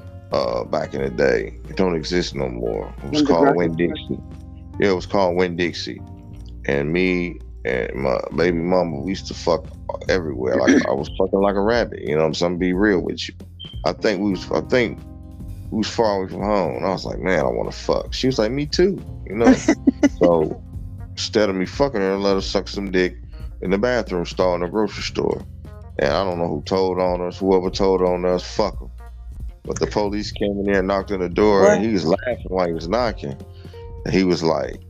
uh, back in the day. It don't exist no more. It was In the called grocery Winn Dixie. Yeah, it was called Winn Dixie. And me and my baby mama, we used to fuck everywhere. Like I was fucking like a rabbit. You know what I'm saying? Be real with you. I think we was. I think we was far away from home. And I was like, man, I want to fuck. She was like, me too. You know. So instead of me fucking her, let her suck some dick in the bathroom stall in the grocery store. And I don't know who told on us. Whoever told on us, fuck them. But the police came in there and knocked on the door, What? and he was laughing while he was knocking. And he was like,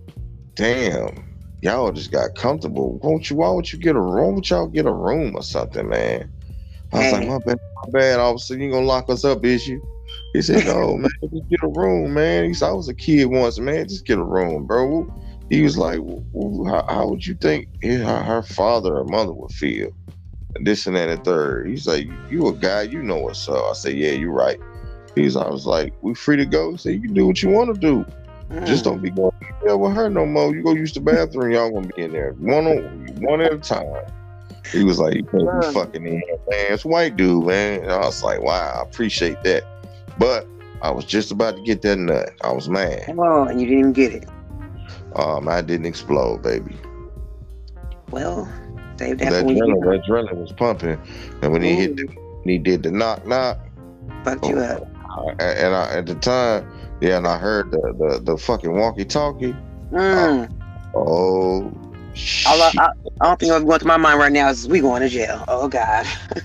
"Damn, y'all just got comfortable. Won't you? Why would you get a room? Why would y'all get a room or something, man?" I was Hey. like, "My bad, my bad. All of a sudden, you gonna lock us up, is you?" He said, "No, man, just get a room, man." He said, "I was a kid once, man. Just get a room, bro." He was like, well, how, how would you think her, her father or mother would feel? And this and that and third. He's like, you a guy, you know what's up. I said, yeah, you're right. He's I was like, we free to go. He said, you can do what you want to do. Mm. Just don't be going there with her no more. You go use the bathroom, y'all gonna be in there. One on one at a time. He was like, you can't Wow. be fucking in here, man. It's a white dude, man. And I was like, wow, I appreciate that. But I was just about to get that nut. I was mad. Oh, and you didn't even get it. Um, I didn't explode, baby. Well, save that That for when you adrenaline, that adrenaline was pumping. And when he hit the, Ooh. when he did the knock knock, fucked you up. and and I, at the time, yeah, and I heard the the, the fucking walkie talkie. Mm. Oh, All I, shit. I, I don't think what's going through my mind right now is we going to jail. Oh God.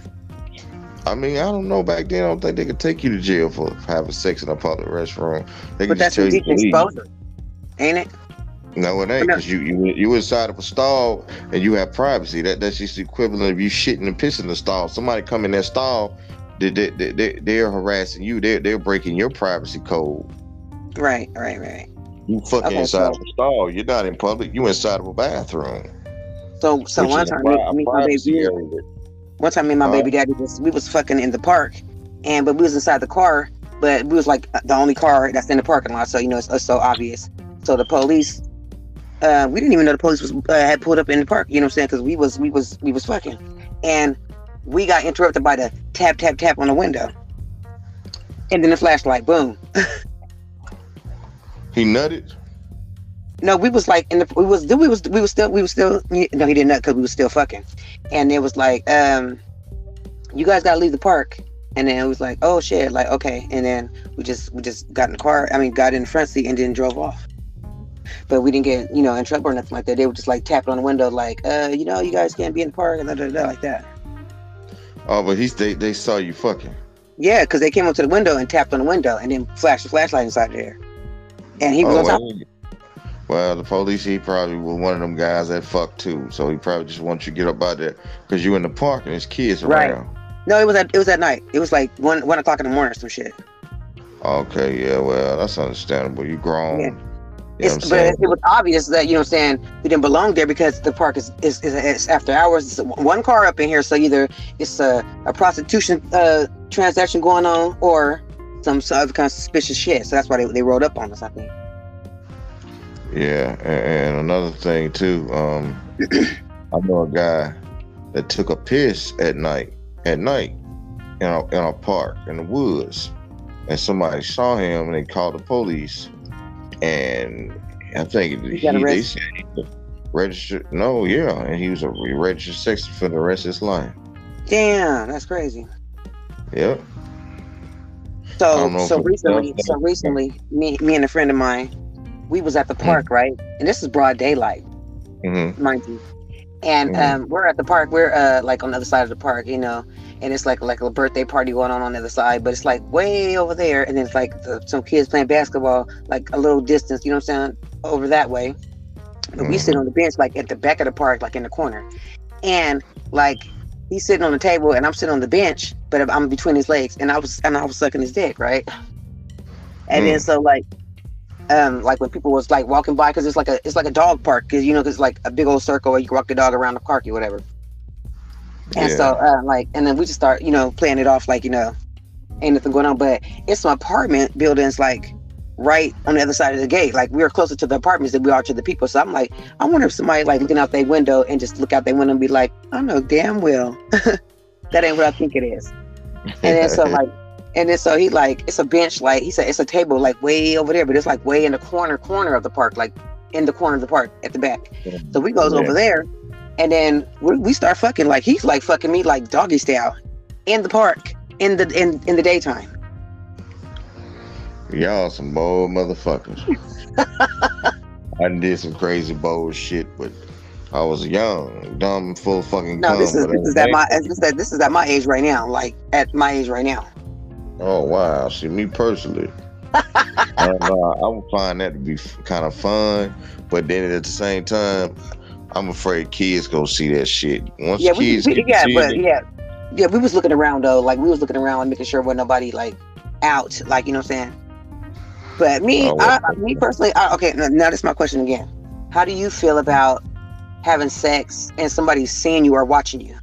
I mean, I don't know. Back then, I don't think they could take you to jail for having sex in a public restroom. They could But just that's tell you to indecent leave. exposure, ain't it? No, it ain't, No. because you you you inside of a stall and you have privacy. That that's just the equivalent of you shitting and pissing in the stall. Somebody come in that stall, they they they they- they're harassing you. They're they're breaking your privacy code. Right, right, right. You fucking Okay, inside so- of a stall. You're not in public. You inside of a bathroom. So, so which one is a time, pri- me, a me and my privacy baby, area. one time, me and my Huh? baby daddy was we was fucking in the park, and but we was inside the car, but we was like the only car that's in the parking lot, so you know it's, it's so obvious. So the police, uh, we didn't even know the police was uh, had pulled up in the park. You know what I'm saying? Because we was we was we was fucking, and we got interrupted by the tap tap tap on the window, and then the flashlight, boom. He nutted. No, we was like in the we was we was we was still we was still no he didn't nut because we was still fucking, and it was like um, you guys gotta leave the park. And then it was like, oh shit, like okay. And then we just we just got in the car. I mean, got in the front seat and then drove off. But we didn't get you know in trouble or nothing like that. They were just like tapping on the window, like, uh, you know, you guys can't be in the park and da da da like that. Oh, but he's they they saw you fucking. Yeah, because they came up to the window and tapped on the window and then flashed the flashlight inside there. And he was oh, on top. Well, well, the police, he probably was one of them guys that fucked too. So he probably just wants you to get up out there because you in the park and there's kids right. around. No, it was at it was at night. It was like one one o'clock in the morning or some shit. Okay, yeah, well, that's understandable. You grown. Yeah. You know It's, what I'm but saying? it was obvious that you know what I'm saying we didn't belong there because the park is is, is, is after hours. It's one car up in here, so either it's a, a prostitution uh, transaction going on or some, some other kind of suspicious shit. So that's why they they rolled up on us, I think. Yeah, and, and another thing too, um, I know a guy that took a piss at night, at night, in a, in a park in the woods, and somebody saw him and they called the police, and I think he, they said he was registered. No, yeah, and he was a registered sex for the rest of his life. Damn, that's crazy. Yep. So so recently, so recently, me me and a friend of mine, we was at the park, mm-hmm. right? And this is broad daylight, mm-hmm. mind you. And mm-hmm. um, we're at the park. We're uh, like on the other side of the park, you know. And it's like like a birthday party going on on the other side, but it's like way over there. And then it's like the, some kids playing basketball, like a little distance, you know what I'm saying, over that way. But mm-hmm. we sit on the bench, like at the back of the park, like in the corner. And like he's sitting on the table, and I'm sitting on the bench, but I'm between his legs, and I was and I was sucking his dick, right? And mm. then so like. Um, like when people was like walking by, because it's like a it's like a dog park, because you know, it's like a big old circle where you can walk the dog around the park or whatever. And yeah. so uh, like, and then we just start, you know, playing it off like, you know, ain't nothing going on. But it's some apartment buildings like right on the other side of the gate. Like we're closer to the apartments than we are to the people. So I'm like, I wonder if somebody like looking out their window and just look out their window and be like, I know damn well that ain't what I think it is. And then so like. And then so he like, it's a bench, like he said, it's a table like way over there, but it's like way in the corner, corner of the park, like in the corner of the park at the back. So we goes yeah. over there, and then we, we start fucking, like he's like fucking me like doggy style in the park in the in, in the daytime. Y'all some bold motherfuckers. I did some crazy bold shit, but I was young, dumb, full of fucking. No, cum, this is this is at my this is at, this is at my age right now, like at my age right now. Oh wow! See, me personally, I, uh, I would find that to be f- kind of fun, but then at the same time, I'm afraid kids go see that shit. Once yeah, kids we, we, yeah, but it, yeah, yeah, we was looking around though, like we was looking around, like, making sure wasn't nobody like out, like you know what I'm saying. But me, oh, I, me personally, I, okay, now, now this is my question again. How do you feel about having sex and somebody seeing you or watching you?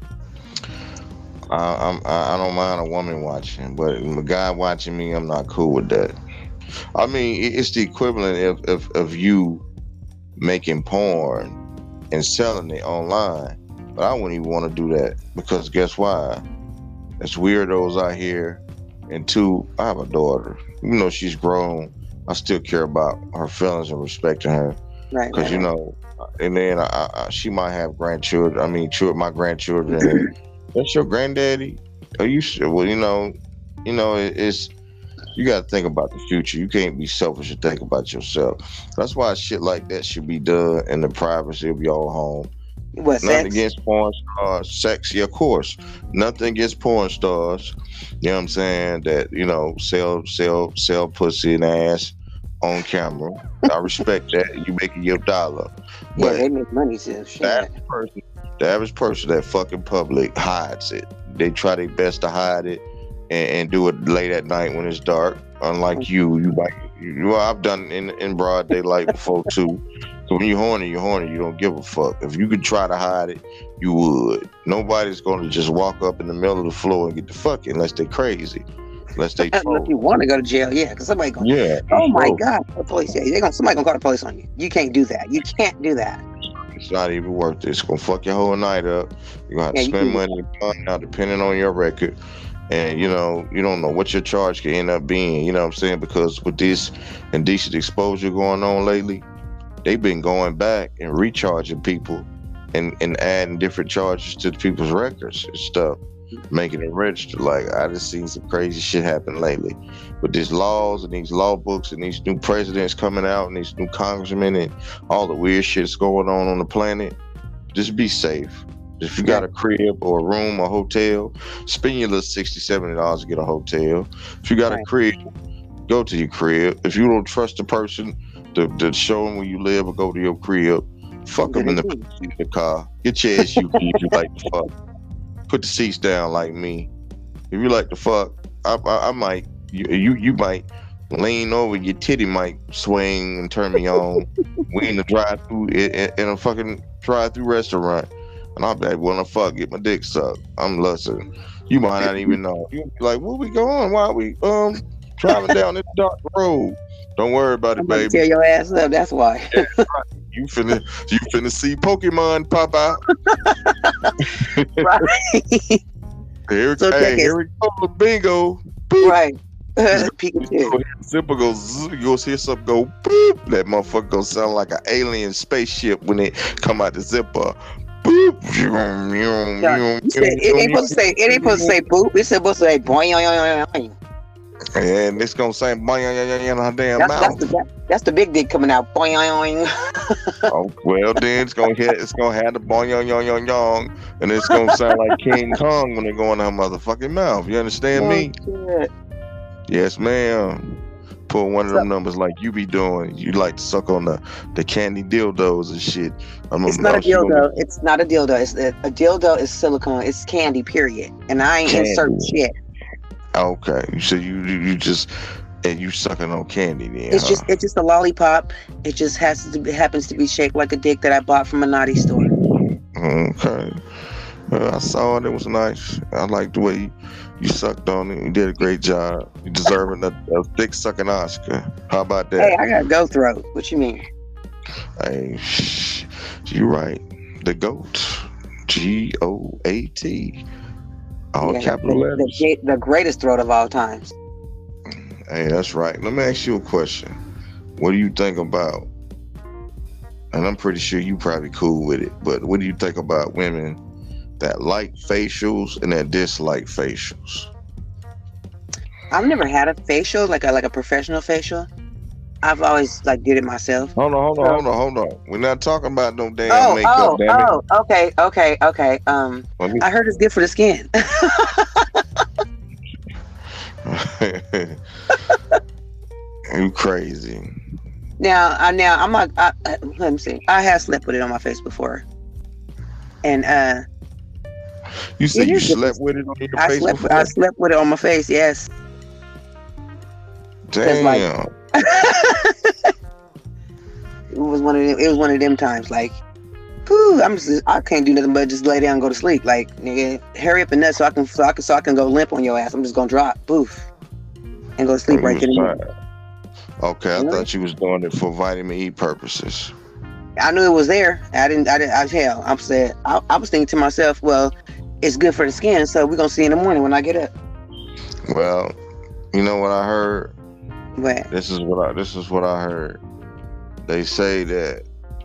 I, I'm, I don't mind a woman watching, but a guy watching me, I'm not cool with that. I mean, it's the equivalent of, of, of you making porn and selling it online, but I wouldn't even want to do that because guess why? There's weirdos out here, and two, I have a daughter. Even though she's grown, I still care about her feelings and respecting her. Right. Because, right, you right. know, and then I, I, she might have grandchildren. I mean, children, my grandchildren. And, that's your granddaddy? Are you sure? Well, you know, you know, it, it's you got to think about the future. You can't be selfish and think about yourself. That's why shit like that should be done in the privacy of your home. What, Nothing sex? against porn stars, sex, yeah, of course. Nothing against porn stars. You know what I'm saying? That you know, sell, sell, sell pussy and ass on camera. I respect that. You making your dollar. Yeah, but they make money too. Shit. That person. The average person that fucking public hides it. They try their best to hide it and, and do it late at night when it's dark. Unlike you, you like you. Well, I've done it in in broad daylight before too. So when you're horny, you're horny. You don't give a fuck. If you could try to hide it, you would. Nobody's going to just walk up in the middle of the floor and get the fuck unless they're crazy. Unless they Unless you want to go to jail, yeah. Because somebody going, yeah. oh my sure. God, the police. Yeah, they gonna somebody gonna call the police on you. You can't do that. You can't do that. It's not even worth it. It's gonna fuck your whole night up. You're gonna have Yeah, to you spend can- money and find out depending on your record. And you know, you don't know what your charge could end up being, you know what I'm saying? Because with this indecent exposure going on lately, they've been going back and recharging people and, and adding different charges to the people's records and stuff, making it register. Like, I just seen some crazy shit happen lately. With these laws and these law books and these new presidents coming out and these new congressmen and all the weird shit that's going on on the planet, just be safe. If you got a crib or a room or hotel, spend your little sixty dollars, seventy dollars to get a hotel. If you got Right. a crib, go to your crib. If you don't trust the person to, to show them where you live or go to your crib, fuck them in the Mhm. backseat of the car. Get your S U V if you like to fuck. Put the seats down like me. If you like to fuck, I, I, I might, you, you you might lean over, your titty might swing and turn me on. We in the drive-through in, in a fucking drive-through restaurant. And I'll be like, well, I'm fuck, get my dick sucked. I'm lusting. You might not even know. You'll be like, where we going? Why are we um driving down this dark road? Don't worry about I'm it, gonna baby. tear your ass up. That's why. You finna you finna see Pokemon pop out. Right. Here, So check hey, it. here we go, bingo. Boop. Right. Pikachu. Zipper goes, zzz, you go hear something go boop. That motherfucker gonna sound like an alien spaceship when it come out the zipper. Boop. Yeah, you said, it ain't supposed to say. It ain't supposed to say boop. It's supposed to say boing. And it's gonna say boing in her damn That's, that's mouth. the that, that's the big dick coming out. Boing. Oh, well, then it's gonna hit. It's gonna have the boing yong yong yong yong, and it's gonna sound like King Kong when they go in her motherfucking mouth. You understand me? Shit. Yes, ma'am. Pull one of So- them numbers like you be doing. You like to suck on the, the candy dildos and shit. I'm It's not a dildo. It's not a dildo. It's a, a dildo is silicone. It's candy. Period. And I ain't Candy. inserting shit. Okay, so you you, you just and you sucking on candy then? It's huh? just it's just a lollipop. It just has to be, happens to be shaped like a dick that I bought from a naughty store. Okay. Well, I saw it. It was nice. I liked the way you, you sucked on it. You did a great job. You deserving a, a thick sucking Oscar. How about that? Hey, I got go throat. What you mean? Hey, shh, you right. The GOAT. G O A T. All Yeah, capital the, letters. the, the greatest throat of all times. Hey, that's right. Let me ask you a question. What do you think about, and I'm pretty sure you probably cool with it, but what do you think about women that like facials and that dislike facials? I've never had a facial, like a like a professional facial. I've always like did it myself. Hold on, hold on, hold on, hold on. We're not talking about no damn Oh, makeup, oh, damn it. oh, okay, okay, okay. Um, Let me- I heard it's good for the skin. You crazy. Now, I now I'm not. I, I- let me see. I have slept with it on my face before, and uh, You said It you is good. slept with it on your I face slept. before? I slept with it on my face. Yes. Damn. like- It was one of them. It was one of them times. Like, phew, I'm just. I can't do nothing but just lay down and go to sleep. Like, nigga, hurry up and nuts so I can so I can so I can go limp on your ass. I'm just gonna drop, poof, and go to sleep You right was then and there. tired. Okay, I Really? thought you was doing it for vitamin E purposes. I knew it was there. I didn't. I didn't. I hell. I'm said. I, I was thinking to myself, well, it's good for the skin, so we're gonna see in the morning when I get up. Well, you know what I heard? But This is what I this is what I heard. They say that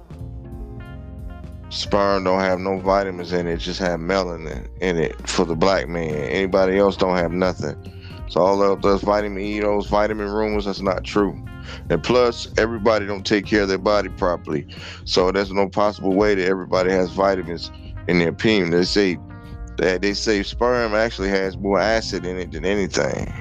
sperm don't have no vitamins in it, just have melanin in it for the black man. Anybody else don't have nothing. So all of those vitamin E, those vitamin rumors, that's not true. And plus, everybody don't take care of their body properly. So there's no possible way that everybody has vitamins in their opinion. They say that they say sperm actually has more acid in it than anything.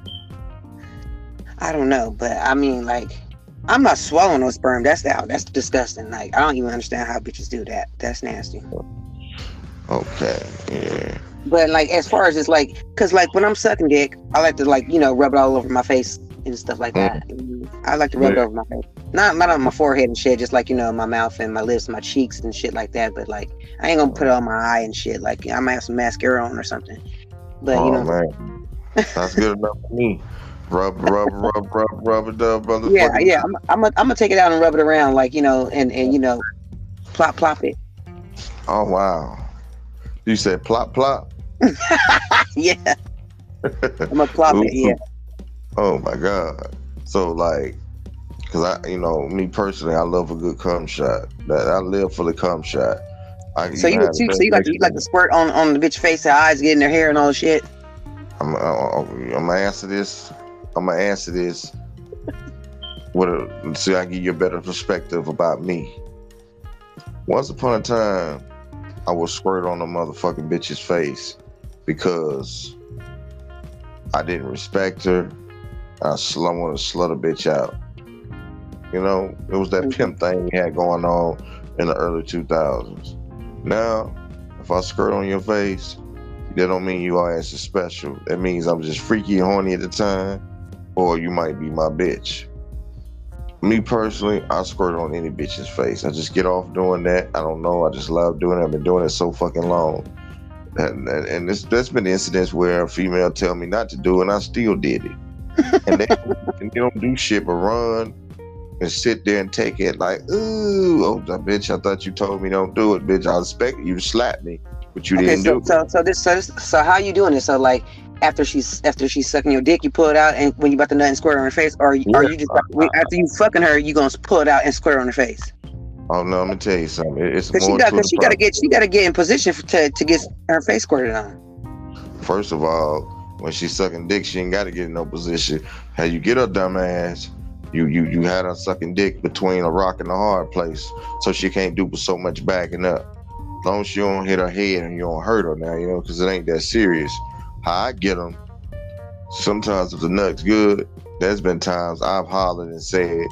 I don't know. But I mean, like, I'm not swallowing no sperm. That's out. That's disgusting. Like, I don't even understand how bitches do that. That's nasty. Okay, yeah. But like, as far as it's like, cause like when I'm sucking dick, I like to like you know rub it all over my face and stuff like that. I like to rub it over my face. Not not on my forehead and shit, just like, you know, my mouth and my lips, my cheeks and shit like that. But like, I ain't gonna put it on my eye and shit. Like, I might have some mascara on or something. But oh, you know, man, that's good enough for me. Rub, rub, rub, rub, rub it up, brother. yeah, yeah. I'm I'm gonna I'm gonna take it out and rub it around, like, you know, and and you know, plop plop it. Oh wow, you said plop plop. Yeah, I'm gonna plop it. Yeah. Oh my god. So like, cause I, you know, me personally, I love a good cum shot. That I live for the cum shot. I, So you, you so you like to, you like to squirt on on the bitch face, the eyes, getting their hair and all the shit. I'm, I'm, I'm gonna answer this. I'm gonna answer this. With a, so I give you a better perspective about me. Once upon a time, I would squirt on a motherfucking bitch's face because I didn't respect her. I sl- I want to slut a bitch out. You know, it was that pimp thing we had going on in the early two thousands. Now, if I skirt on your face, that don't mean you are ass is special. That means I'm just freaky and horny at the time, or you might be my bitch. Me personally, I squirt on any bitch's face. I just get off doing that. I don't know. I just love doing it. I've been doing it so fucking long. And, and, and this, there's been incidents where a female tell me not to do it, and I still did it. And they, and they don't do shit but run and sit there and take it like, ooh, oh, bitch, I thought you told me don't do it, bitch. I expected you to slap me, but you okay, didn't so, do it. So, so this, so this, so how you doing this? So like, after she's after she's sucking your dick, you pull it out, and when you about to nut and squirt on her face, or yeah, are you just uh, after you fucking her, you gonna pull it out and squirt on her face? Oh no, I'm gonna tell you something. It's more she got, to she got to get she got to get in position for, to to get her face squirted on. First of all, when she's sucking dick, she ain't got to get in no position. How you get her dumb ass? You you you had her sucking dick between a rock and a hard place, so she can't do so much backing up. As long as you don't hit her head and you don't hurt her now, you know, because it ain't that serious. How I get them, sometimes if the nut's good, there's been times I've hollered and said,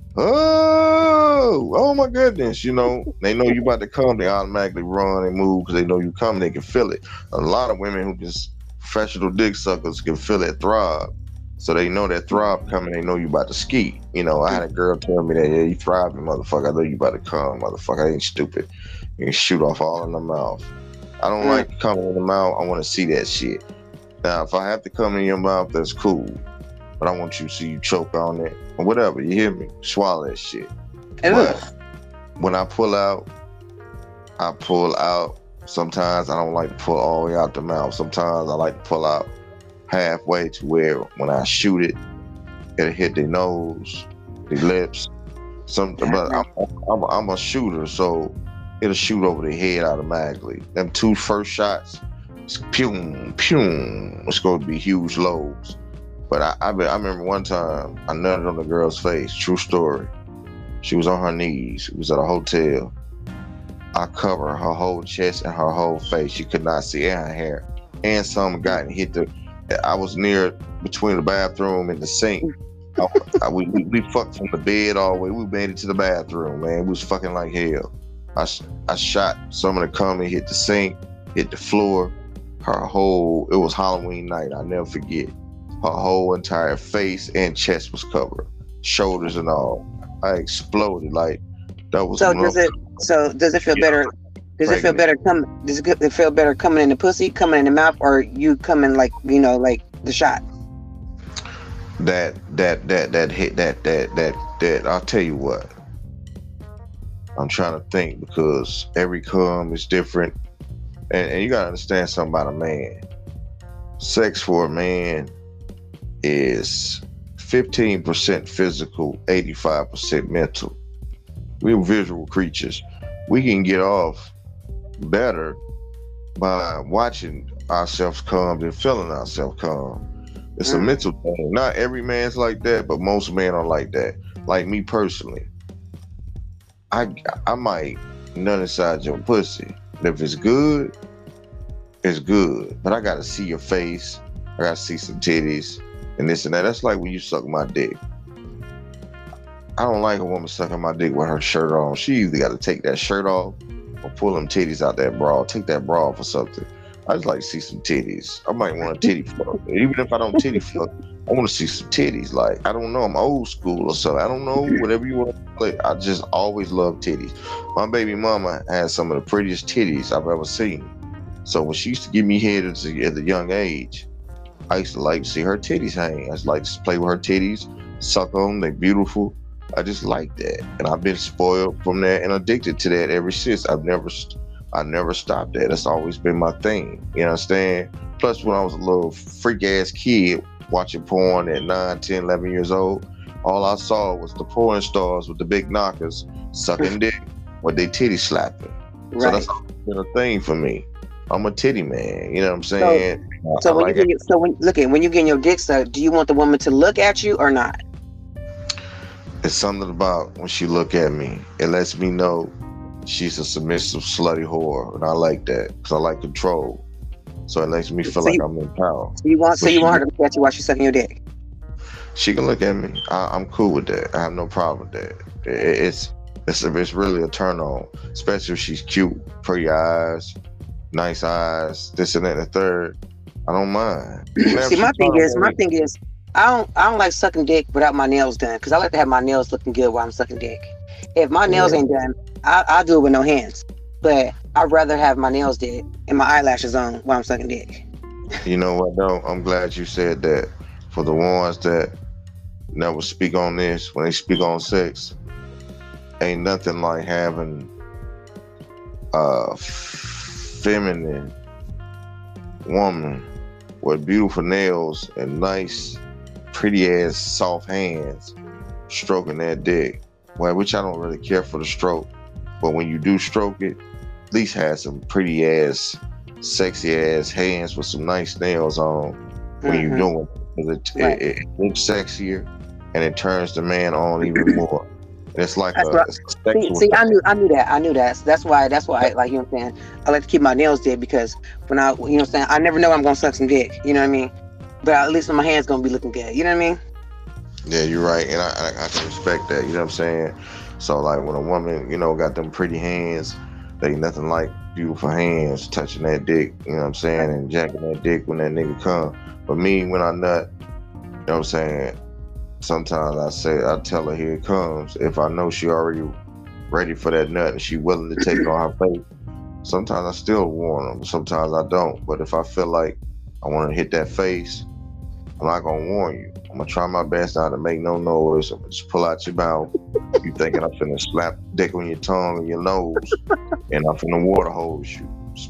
oh, oh my goodness, you know, they know you about to come, they automatically run and move because they know you coming, they can feel it. A lot of women who just professional dick suckers can feel that throb. So they know that throb coming, they know you about to ski. You know, I had a girl tell me that, yeah, you thriving, motherfucker. I know you about to come, motherfucker. I ain't stupid. You can shoot off all in the mouth. I don't mm. like coming in the mouth. I want to see that shit. Now, if I have to come in your mouth, that's cool. But I want you to see you choke on it or whatever. You hear me? Swallow that shit. But when I pull out, I pull out. Sometimes I don't like to pull all the way out the mouth. Sometimes I like to pull out halfway to where when I shoot it, it'll hit the nose, the lips. Some, but I'm, I'm, I'm a shooter, so it'll shoot over the head automatically. Them two first shots, pew, pew, it's going to be huge loads. But I, I, I remember one time I nutted on the girl's face. True story. She was on her knees. It was at a hotel. I covered her whole chest and her whole face. She could not see her hair. And some got and hit the. I was near between the bathroom and the sink. I, I, we, we we fucked from the bed all the way. We made it to the bathroom, man. We was fucking like hell. I, I shot some of the cum and hit the sink, hit the floor. Her whole, it was Halloween night. I'll never forget. Her whole entire face and chest was covered, shoulders and all. I exploded like that was. So does it? So does it feel yeah. better? Does Pregnant. it feel better? Come? Does it feel better coming in the pussy, coming in the mouth, or you coming like you know, like the shot? That that that that hit that that that that. I'll tell you what. I'm trying to think because every cum is different, and, and you gotta understand something about a man. Sex for a man is fifteen percent physical, eighty-five percent mental. We're visual creatures. We can get off better by watching ourselves come and feeling ourselves come. It's mm. a mental thing. Not every man's like that, but most men are like that. Like me personally. I I might nut inside your pussy. If it's good, it's good. But I gotta see your face. I gotta see some titties and this and that. That's like when you suck my dick. I don't like a woman sucking my dick with her shirt on. She either got to take that shirt off or pull them titties out that bra. Take that bra off or something. I just like to see some titties. I might want a titty fuck. Even if I don't titty fuck, I want to see some titties. Like, I don't know, I'm old school or something. I don't know, whatever you want to play. I just always love titties. My baby mama has some of the prettiest titties I've ever seen. So when she used to give me head at a, at a young age, I used to like to see her titties hang. I used to like to play with her titties, suck on them. They're beautiful. I just like that. And I've been spoiled from that and addicted to that ever since. I've never, I never stopped that. That's always been my thing. You understand? Plus, when I was a little freak ass kid watching porn at nine, ten, eleven years old, all I saw was the porn stars with the big knockers sucking dick with their titty slapping. Right. So that's always been a thing for me. I'm a titty man. You know what I'm saying? So, so when like you get, so when look at when you getting your dick sucked, do you want the woman to look at you or not? It's something about when she look at me, it lets me know she's a submissive, slutty whore, and I like that because I like control. So it makes me feel so like you, I'm in power. So you want, so you want her to look at you while she's sucking your dick? She can look at me. I, I'm cool with that. I have no problem with that. It, it's it's it's really a turn on, especially if she's cute, pretty eyes, nice eyes, this and that and the third. I don't mind. See, my thing is, my thing is, I don't I don't like sucking dick without my nails done because I like to have my nails looking good while I'm sucking dick. If my nails yeah. ain't done, I I'll do it with no hands. But I'd rather have my nails did and my eyelashes on while I'm sucking dick. You know what though? I'm glad you said that. For the ones that never speak on this, when they speak on sex, ain't nothing like having a feminine woman with beautiful nails and nice, pretty ass soft hands stroking that dick. Well, which I don't really care for the stroke, but when you do stroke it, at least have some pretty ass, sexy ass hands with some nice nails on when mm-hmm. you're doing it. It, right. it, it looks sexier and it turns the man on even more. It's like a, right. it's a see, see I knew I knew that. I knew that. So that's why that's why I, like you know what I'm saying, I like to keep my nails dead because when I you know what I'm saying, I never know I'm gonna suck some dick, you know what I mean? But at least my hand's gonna be looking good, you know what I mean? Yeah, you're right. And I, I, I can respect that, you know what I'm saying? So like when a woman, you know, got them pretty hands, they ain't nothing like beautiful hands touching that dick, you know what I'm saying, and jacking that dick when that nigga come. But me, when I nut, you know what I'm saying, sometimes I say, I tell her, here it comes. If I know she already ready for that nut and she willing to take it on her face, sometimes I still warn them, sometimes I don't. But if I feel like I want to hit that face, I'm not going to warn you. I'm going to try my best not to make no noise. I'm going to just pull out your mouth. You thinking I'm finna slap dick on your tongue and your nose, and I'm finna water hose you.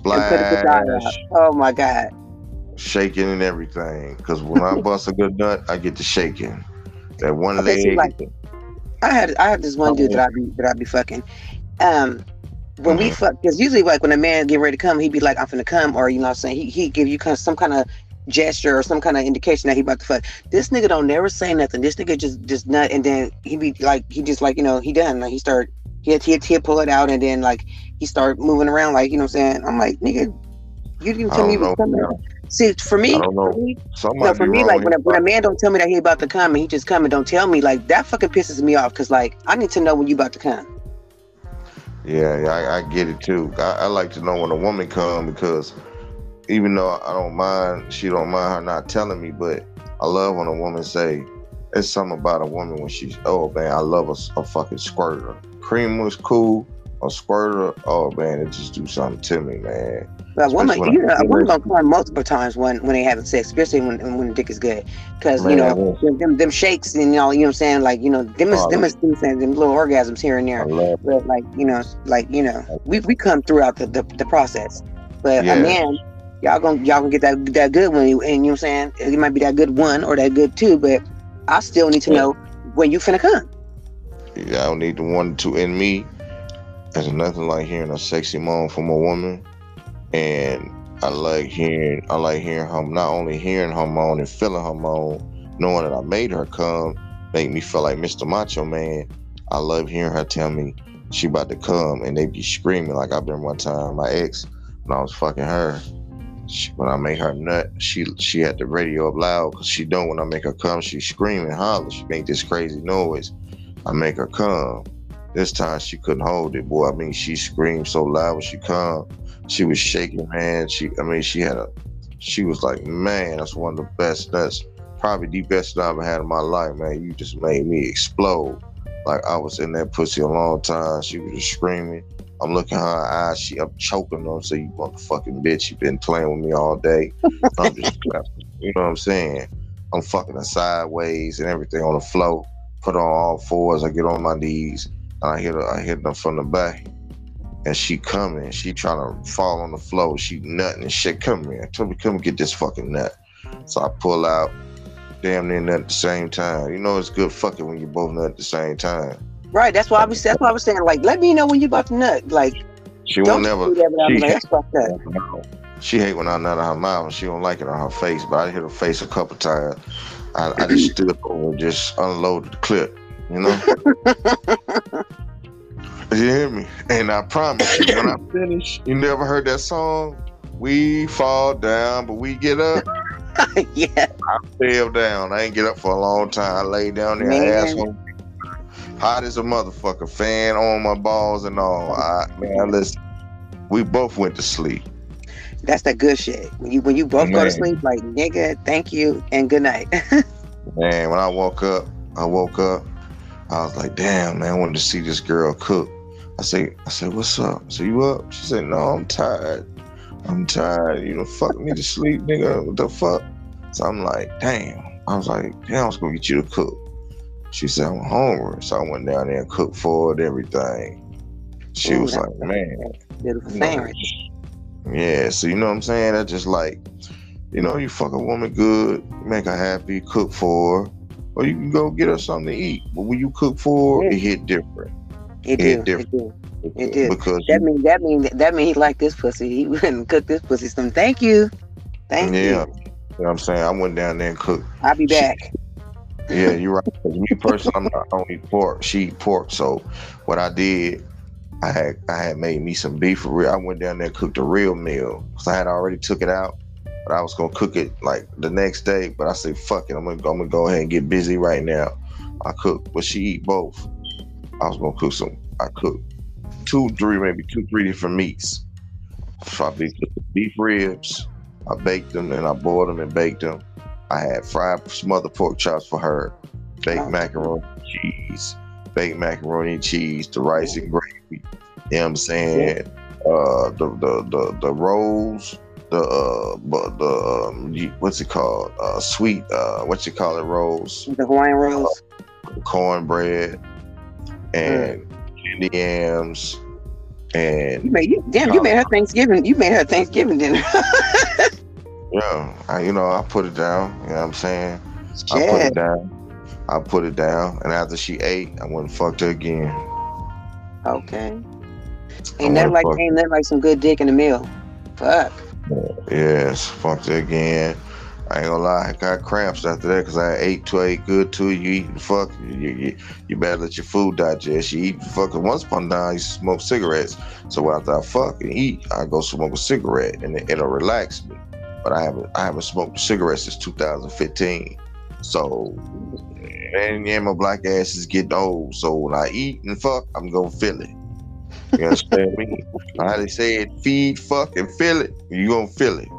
Splash. Oh my God. Shaking and everything. Because when I bust a good nut, I get to shaking. That one okay, leg. See, like, I had I had this one dude that I be that I be fucking. Um, when mm-hmm. we fuck, because usually like when a man get ready to come, he'd be like, "I'm finna come," or you know what I'm saying, he he give you kind of some kind of gesture or some kind of indication that he about to fuck. This nigga don't never say nothing. This nigga just just nut, and then he be like, he just like you know he done. Like he start he he he'd pull it out, and then like he start moving around, like you know what I'm saying. I'm like, nigga, you didn't tell me he was coming. See, for me, for me, no, for me like when a, when a man don't tell me that he about to come and he just come and don't tell me, like that fucking pisses me off because like I need to know when you about to come. Yeah, yeah, I, I get it too. I, I like to know when a woman come because even though I don't mind, she don't mind her not telling me, but I love when a woman say, it's something about a woman when she's, oh man, I love a, a fucking squirter. Cream was cool, a squirter, oh man, it just do something to me, man. But a woman, you know, a woman gonna come multiple times when, when they having sex, especially when when the dick is good, because you know them, them them shakes and you know you know what I'm saying, like you know them is oh, them is them, them little orgasms here and there, but like you know like you know we we come throughout the the, the process, but yeah. a man, y'all gonna y'all gonna get that that good one, and you know what I'm saying, it might be that good one or that good two, but I still need to know when you finna come. Yeah, I don't need the one two in me. There's nothing like hearing a sexy moan from a woman. And I like hearing, I like hearing her, not only hearing her moan and feeling her moan, knowing that I made her come, make me feel like Mister Macho Man. I love hearing her tell me she about to come, and they be screaming. Like I've been one time, my ex, when I was fucking her, she, when I made her nut, she she had the radio up loud because she don't when I make her come, she scream and holler. She make this crazy noise. I make her come. This time she couldn't hold it, boy. I mean, she screamed so loud when she come. She was shaking hands. She, I mean, she had a, she was like, man, that's one of the best nuts probably the best I ever had in my life, man. You just made me explode. Like I was in that pussy a long time. She was just screaming. I'm looking at her eyes. She, I'm choking on. So you motherfucking bitch, you been playing with me all day. I'm just, you know what I'm saying? I'm fucking her sideways and everything on the floor. Put her on all fours. I get on my knees and I hit her. I hit her from the back. And she coming. She trying to fall on the floor. She nutting and shit. Come here. Tell me, come get this fucking nut. So I pull out. Damn near nut at the same time. You know it's good fucking when you both nut at the same time. Right. That's why I was. That's why I was saying. Like, let me know when you about to nut. Like, she won't never. She, like, that's fucked up. She hate when I nut on her mouth. And she don't like it on her face. But I hit her face a couple times. I, I just stood over and just unloaded the clip. You know. You hear me? And I promise you, when I finish, you never heard that song? We fall down, but we get up. Yeah. I fell down. I ain't get up for a long time. I lay down there, asshole. Hot as a motherfucker. Fan on my balls and all. I, man, listen. We both went to sleep. That's that good shit. When you when you both man. Go to sleep, like, nigga, thank you, and good night. Man, when I woke up, I woke up. I was like, damn, man, I wanted to see this girl cook. I say, I said, what's up? So you up? She said, no, I'm tired. I'm tired. You know, fuck me to sleep, nigga. What the fuck? So I'm like, damn. I was like, damn, I was gonna get you to cook. She said, I'm hungry. So I went down there and cooked for her and everything. She Ooh, was like, man. Beautiful thing, right? Yeah, so you know what I'm saying? That's just like, you know, you fuck a woman good, make her happy, cook for her, or you can go get her something to eat. But when you cook for her, yeah. it hit different. It, it hit do. Different. It do. It did. Because that mean that mean that mean he liked this pussy. He went and cooked this pussy some. Thank you. Thank yeah. you. You know what I'm saying? I went down there and cooked. I'll be back. She, yeah, you're right. Because me personally, I'm not, I don't eat pork. She eat pork. So what I did, I had I had made me some beef for real. I went down there and cooked a real meal. Because I had already took it out. But I was gonna cook it like the next day. But I said, fuck it. I'm gonna, I'm gonna go ahead and get busy right now. I cooked, but she eat both. I was gonna cook some. I cooked two, three, maybe two, three different meats. So I baked beef ribs. I baked them and I boiled them and baked them. I had fried smothered pork chops for her. Baked oh. macaroni and cheese. Baked macaroni and cheese, the rice and gravy. You know what I'm saying? Yeah. Uh, the the the the rolls. The uh, the um, what's it called? Uh, sweet. Uh, what you call it? Rolls. The Hawaiian rolls. Uh, cornbread and mm. candy yams. And you made you, damn, you made her Thanksgiving. You made her Thanksgiving dinner. Yeah, I, you know, I put it down. You know what I'm saying? Shit. I put it down. I put it down, and after she ate, I went and fucked her again. Okay. Ain't that like ain't that like some good dick in the meal? Fuck. Yes, fucked her again. I ain't gonna lie, I got cramps after that because I ate too, ate good too. You eat the fuck, you, you, you better let your food digest. You eat the fuck. Once upon a time, I used to smoke cigarettes. So after I fuck and eat, I go smoke a cigarette and it, it'll relax me. But I haven't, I haven't smoked a cigarette since two thousand fifteen. So, and yeah, my black ass is getting old. So when I eat and fuck, I'm gonna feel it. You understand me? How they say it, feed, fuck, and feel it. You gonna feel it.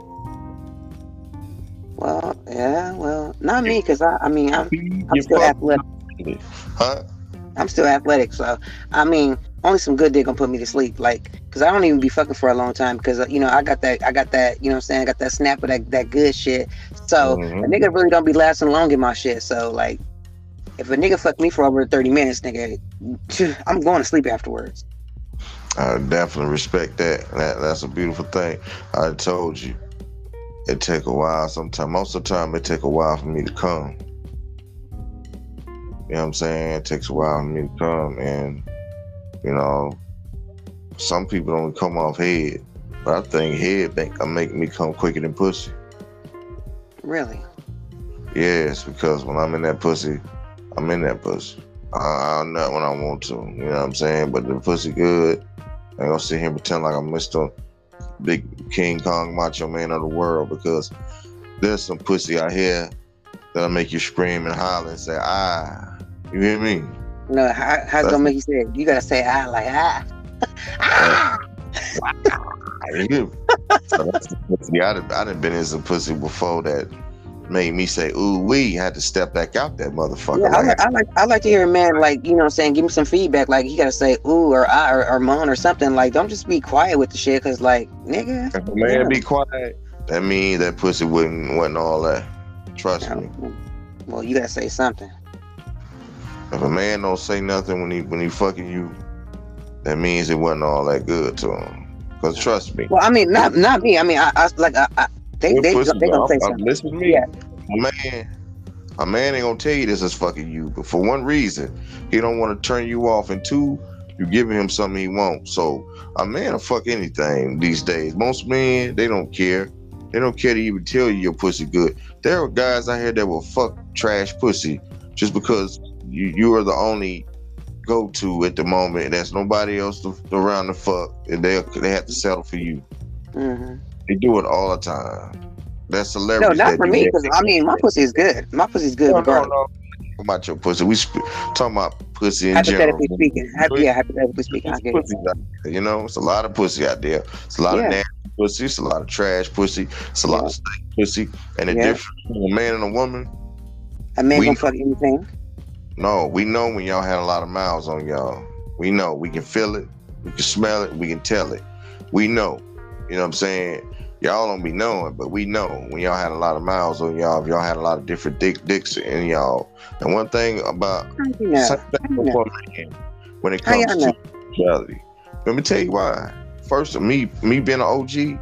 Well, yeah, well, not me, because I, I mean, I'm, I'm still athletic. Huh? I'm still athletic, so, I mean, only some good dick gonna put me to sleep, like, because I don't even be fucking for a long time, because, you know, I got that, I got that, you know what I'm saying, I got that snap of that, that good shit, so, mm-hmm. a nigga really don't be lasting long in my shit, so, like, if a nigga fuck me for over thirty minutes, nigga, I'm going to sleep afterwards. I definitely respect that. that that's a beautiful thing. I told you. It take a while sometimes. Most of the time, it take a while for me to come. You know what I'm saying? It takes a while for me to come. And, you know, some people don't come off head. But I think head make, make me come quicker than pussy. Really? Yes, because when I'm in that pussy, I'm in that pussy. I, I'll nut when I want to. You know what I'm saying? But the pussy good. I ain't gonna sit here and pretend like I'm Mister Big King Kong Macho Man of the world, because there's some pussy out here that'll make you scream and holler and say, ah. You hear me? No, how, how's it gonna make you say it? You gotta say ah like ah. Ah! You hear me? So that's the pussy. I done, I done been in some pussy before that made me say, ooh, we had to step back out that motherfucker. Yeah, I like, like, I like I like to hear a man, like, you know what I'm saying, give me some feedback. Like, you gotta say ooh or I or, or moan or something. Like, don't just be quiet with the shit, cause like, nigga, if a man yeah. be quiet, that means that pussy wouldn't wasn't all that. Trust Yeah. me. Well, you gotta say something. If a man don't say nothing when he when he fucking you, that means it wasn't all that good to him. Cause trust me. Well, I mean, not not me. I mean, I, I like I, I, they Good they pussy, they gonna I'm- say I'm- something. Listen to me. Yeah. A man, a man ain't gonna tell you this is fucking you, but for one reason, he don't want to turn you off, and two, you giving him something he wants. So a man will fuck anything these days. Most men, they don't care. They don't care to even tell you your pussy good. There are guys out here that will fuck trash pussy just because you you are the only go to at the moment, and there's nobody else to, around the fuck, and they they have to settle for you. Mm-hmm. They do it all the time. That's No, celebrities. not that for do me, that. because I mean, my pussy is good. My pussy is good No, no, regardless. no. About your pussy. We sp- talking about pussy in general. Hypothetically speaking, Hy- yeah, hypothetically speaking, I It's get it. pussy out there, you know, it's a lot of pussy out there. It's a lot Yeah. of nasty pussy. It's a lot of trash pussy. It's a lot Yeah. of stank pussy. And the Yeah. difference between a man and a woman, A man We- gonna fuck anything. no, we know when y'all had a lot of mouths on y'all. We know. We can feel it. We can smell it. We can tell it. We know. You know what I'm saying? Y'all don't be knowing, but we know when y'all had a lot of mouths on y'all. If y'all had a lot of different dick dicks in y'all. And one thing about How you know? same How thing you know? for man when it How comes y'all to know? sexuality. Let me tell you why. First, me me being an O G,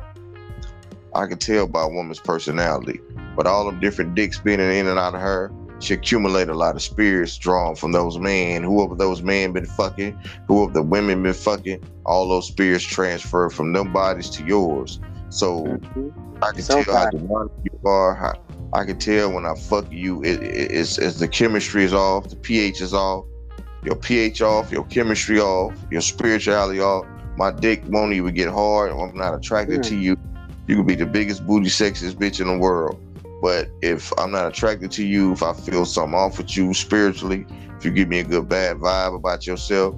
I can tell by a woman's personality. But all them different dicks being in and out of her, she accumulate a lot of spirits drawn from those men. Whoever those men been fucking, whoever the women been fucking, all those spirits transfer from them bodies to yours. So Mhm. I can So tell how far. demonic you are. How, I can tell when I fuck you, it, it, it's, it's the chemistry is off, the pH is off, your pH off, your chemistry off, your spirituality off. My dick won't even get hard. I'm not attracted Mm. to you. You could be the biggest booty, sexiest bitch in the world. But if I'm not attracted to you, if I feel something off with you spiritually, if you give me a good bad vibe about yourself,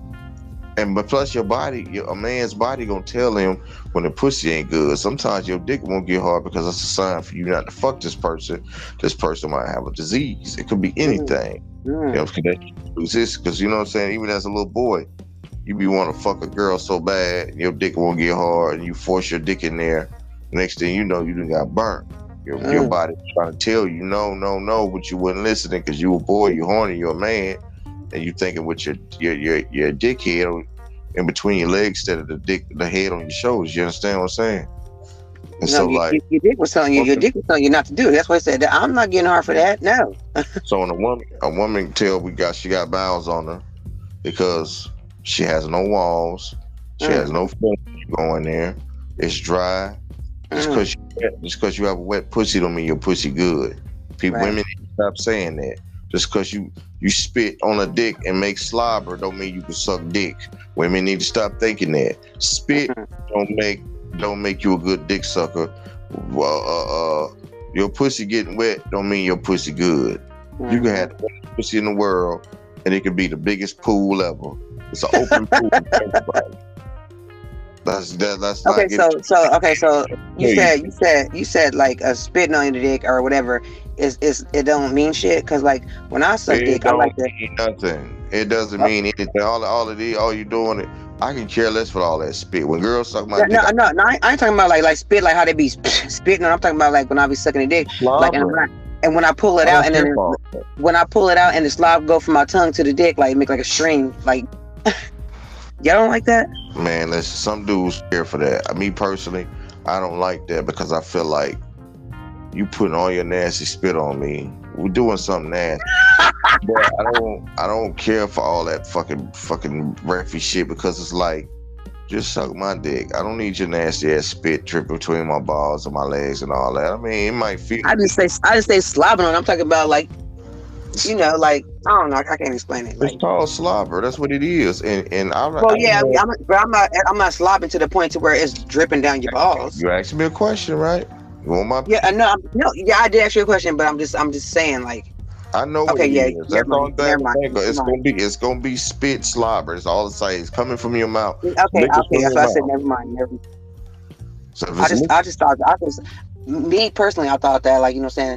and but plus your body, your, a man's body gonna tell him when the pussy ain't good. Sometimes your dick won't get hard because it's a sign for you not to fuck this person. This person might have a disease. It could be anything. Mm. You know, because you know what I'm saying. Even as a little boy, you be want to fuck a girl so bad, and your dick won't get hard, and you force your dick in there. Next thing you know, you done got burnt. Your, Mm. your body trying to tell you no, no, no, but you wasn't listening because you a boy, you horny, you're a man, and you thinking with your your your, your dick head on, in between your legs instead of the dick, the head on your shoulders. You understand what I'm saying? And No, so you, like, you, your dick was telling you. Your Okay. dick was telling you not to do it. That's why I said that I'm not getting hard for that. No. so when a woman a woman tell we got she got bowels on her because she has no walls, she Mm. has no feeling going there. It's dry. Just Mm. because you, just because you have a wet pussy don't mean your pussy good. People, Right. women need to stop saying that. Just because you you spit on a dick and make slobber don't mean you can suck dick. Women need to stop thinking that. Spit Mhm. don't make don't make you a good dick sucker. Well, uh, uh, your pussy getting wet don't mean your pussy good. You can have the wettest pussy in the world, and it can be the biggest pool ever. It's an open pool. For everybody. That's that. That's Okay, not so getting- so okay, so you Hey. said you said you said like a spitting on your dick or whatever is is it don't mean shit because like when I suck It dick I don't like to mean nothing. It doesn't Oh. mean anything. All all it is, all you doing it. I can care less for all that spit. When girls suck my no dick, no I no, no I, ain't, I ain't talking about like like spit like how they be spitting. I'm talking about like when I be sucking a dick like and when I, and when I pull it I out don't and care then for all that. when I pull it out and the slob go from my tongue to the dick like make like a string like y'all don't like that? Man, listen, some dudes care for that. Me personally, I don't like that because I feel like you putting all your nasty spit on me. We're doing something nasty. But I don't I don't care for all that fucking fucking refy shit because it's like, just suck my dick. I don't need your nasty ass spit dripping between my balls and my legs and all that. I mean, it might feel I just say I just say slobbing on. I'm talking about like you know like I don't know I can't explain it. Like it's called slobber. That's what it is. And and I'm well I yeah know- I'm, but I'm not I'm not slobbing to the point to where it's dripping down your balls. You asked me a question, right? You want my Yeah, uh, no, I'm- no, yeah, I did ask you a question, but I'm just, I'm just saying, like, I know what Okay, it yeah, is. That's never all mind, I'm never mind, saying. It's never gonna be it's gonna be spit slobber. It's all it says. It's coming from your mouth. okay, Liquid okay, from that's your why I said mouth. never mind, never. So if I it's just, liquid- I just thought, I just, me personally, I thought that, like, you know, what I'm saying,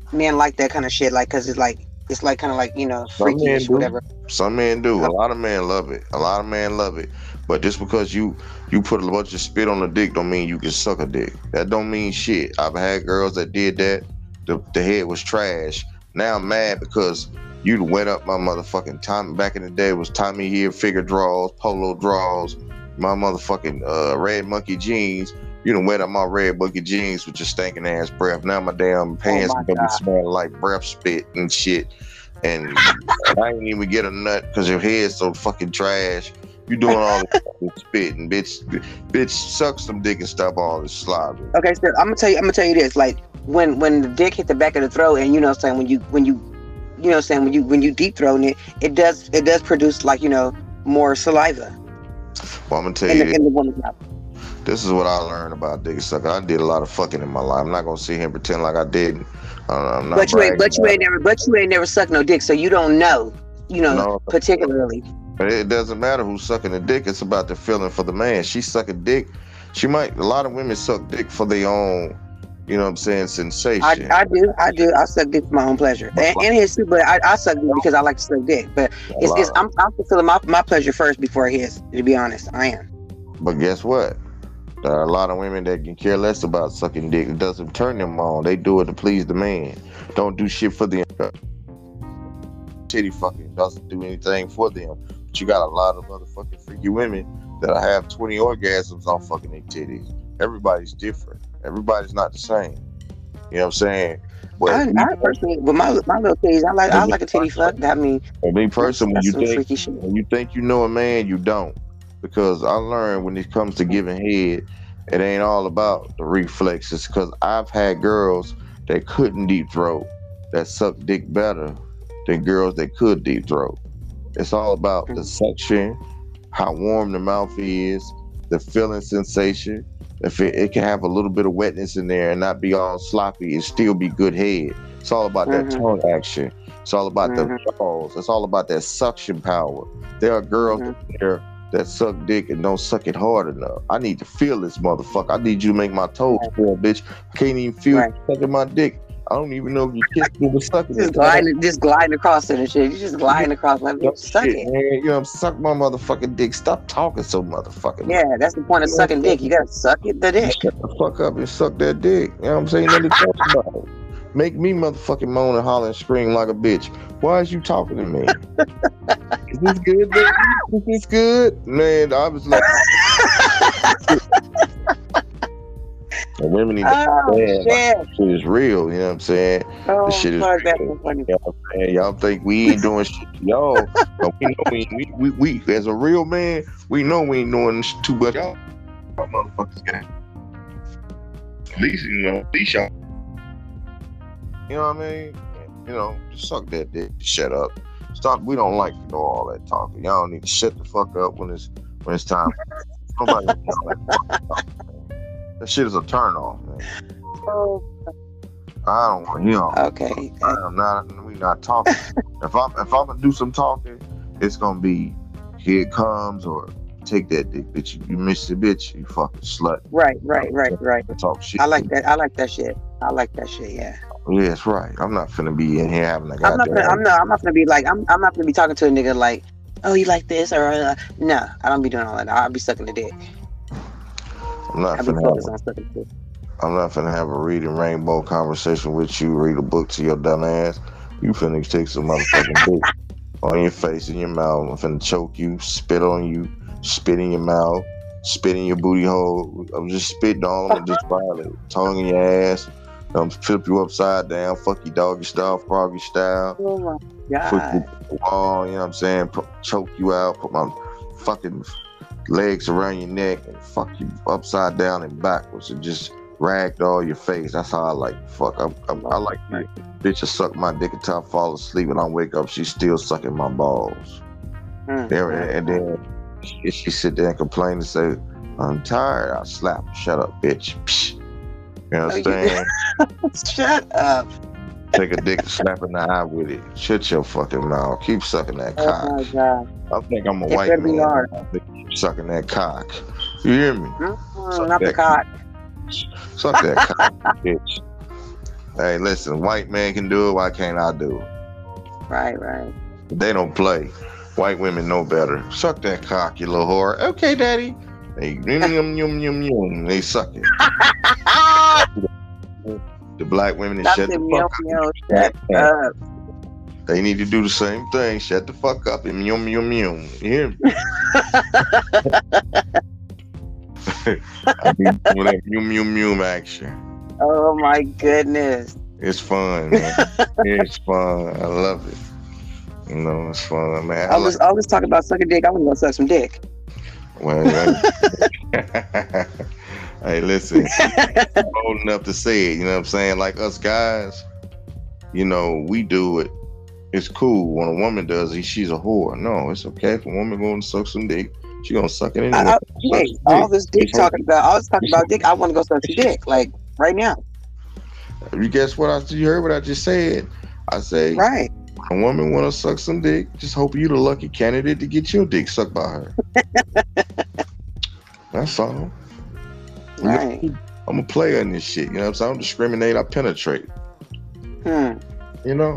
men like that kind of shit, like, cause it's like it's like kind of like, you know, Some men freaky-ish, do. whatever. Some men do. A Uh, lot of men love it. A lot of men love it. But just because you you put a bunch of spit on a dick don't mean you can suck a dick. That don't mean shit. I've had girls that did that. The the head was trash. Now I'm mad because you went up my motherfucking time. Back in the day it was Tommy Hilfiger draws, polo draws, my motherfucking uh, red monkey jeans. You done wet up my red monkey jeans with your stinking ass breath. Now my damn oh pants my gonna be god. smelling like breath spit and shit. And I ain't even get a nut because your head's so fucking trash. You doing all this fucking spitting, bitch. Bitch, suck some dick and stop all this slobbering. Okay, so I'm gonna tell you. I'm gonna tell you this. Like when when the dick hit the back of the throat, and you know, what I'm saying when you when you you know, what I'm saying when you when you deep throating it, it does it does produce like, you know, more saliva Well, I'm gonna tell in you the this. in the woman's mouth. This is what I learned about dick sucking. I did a lot of fucking in my life. I'm not gonna sit here and pretend like I didn't. Uh, I'm not But you ain't bragging but you about ain't never but you ain't never sucked no dick, so you don't know. You it. know, No, particularly. but it doesn't matter who's sucking the dick. It's about the feeling for the man. She's sucking dick. She might. A lot of women suck dick for their own. You know what I'm saying? I, Sensation. I do I do I suck dick for my own pleasure, But and, and his too. But I, I suck dick because I like to suck dick. But a it's, it's lot. I'm I'm fulfilling my, my pleasure first before his. To be honest, I am. But guess what? There are a lot of women that can care less about sucking dick. It doesn't turn them on. They do it to please the man. Don't do shit for them. Titty fucking doesn't do anything for them. But you got a lot of motherfucking freaky women that have twenty orgasms on fucking their titties. Everybody's different. Everybody's not the same. You know what I'm saying? But I, me, I personally, with my my little titties, I like but I me like a titty fuck. I mean, but me that's personally, when that's you some think freaky shit. when you think you know a man, you don't. Because I learned when it comes to giving head, it ain't all about the reflexes. Because I've had girls that couldn't deep throat that suck dick better than girls that could deep throat. It's all about the Mhm. suction, how warm the mouth is, the feeling sensation. If it, it can have a little bit of wetness in there and not be all sloppy and still be good head. It's all about that Mhm. tongue action. It's all about the Mhm. jaws. It's all about that suction power. There are girls Mhm. out there that suck dick and don't suck it hard enough. I need to feel this motherfucker. I need you to make my toes Right. feel, bitch. I can't even feel Right. you sucking my dick. I don't even know if you kissed me with sucking Just it. I don't gliding, just gliding across it and shit. You just gliding across, like, know bitch, suck shit, it. man. You know, suck my motherfucking dick. Stop talking so motherfucking much. Yeah, that's the point of You know what sucking I'm dick. saying? You gotta suck it, the dick. Just shut the fuck up and suck that dick. You know what I'm saying? Nothing to talk about. Make me motherfucking moan and holler and scream like a bitch. Why is you talking to me? Is this good, baby? Is this good? Man, I was like, the women need to Oh understand, like, shit! this shit is real. You know what I'm saying? This Oh shit is fuck, that's real. so funny. You know what I'm saying? Y'all think we ain't doing shit to y'all, but we know we, we, we, we, as a real man, we know we ain't doing sh- too much. Y'all motherfuckers got at least, you know, at least y'all. You know what I mean? You know, just suck that dick. Shut up. Stop. We don't like to know all that talking. Y'all need to shut the fuck up when it's when it's time. Nobody wants all that fucking talking, man. That shit is a turn off, man. Oh, I don't want to hear all that. okay. I am not. We not talking. if I'm if I'm gonna do some talking, it's gonna be here it comes or take that dick, bitch. You, you miss the bitch. You fucking slut. Right, right, right, right. Talk shit. I like that. I like that shit. I like that shit. Yeah. Yeah, that's right. I'm not finna be in here having a I'm not. goddamn. Gonna, I'm not. I'm not gonna be like. I'm. I'm not gonna be talking to a nigga like, oh, you like this or uh, no. I don't be doing all that. I'll be sucking the dick. I'm not I'll be finna focused have. on sucking the dick. I'm not finna have a reading rainbow conversation with you. Read a book to your dumb ass. You finna take some motherfucking dick on your face and your mouth. I'm finna choke you, spit on you, spit in your mouth, spit in your booty hole. I'm just spitting all. I'm just violate. Tongue in your ass. I'm flip you upside down. Fuck you doggy style, froggy style. Oh my Put god. you to the wall. You know what I'm saying? Put, choke you out. Put my fucking legs around your neck and fuck you upside down and backwards and just ragdoll your face. That's how I like fuck. I, I, I like the bitch to suck my dick until I fall asleep and I wake up. She's still sucking my balls. Mm, There mm, and then she, she sit there and complain and say, "I'm tired." I slap. her. Shut up, bitch. Psh. You know what I'm Oh, you- saying? Shut up. Take a dick and slap her in the eye with it. Shut your fucking mouth. Keep sucking that Oh cock. my god. I think I'm a It white better be man. hard. I think keep sucking that cock. You hear me? Mm, Suck not the that cock. Suck that cock, bitch. Hey, listen, white man can do it. Why can't I do it? Right, right. They don't play. White women know better. Suck that cock, you little whore. Okay, daddy. They yum yum yum yum yum. They suck it. The black women that shut the fuck up. Shut up. They need to do the same thing. Shut the fuck up and yum yum yum. You hear me? I be doing that yum yum yum action. Oh my goodness. It's fun, man. It's fun. I love it. You know, it's fun, man. I was like, always talking about sucking dick. I want to go suck some dick. Well, well. Hey, listen. I'm old enough to say it. You know what I'm saying? Like us guys, you know, we do it. It's cool when a woman does it. She's a whore. No, it's okay if a woman going to suck some dick. She gonna suck it anyway. I, I, wait, all this dick talking about. I was talking about dick. I want to go suck some dick, like right now. You guess what? I you heard what I just said. I say, right. A woman want to suck some dick. Just hope you the lucky candidate to get your dick sucked by her. That's all. Right. I'm a player in this shit. You know what I'm saying? I don't discriminate. I penetrate. Hmm. You know.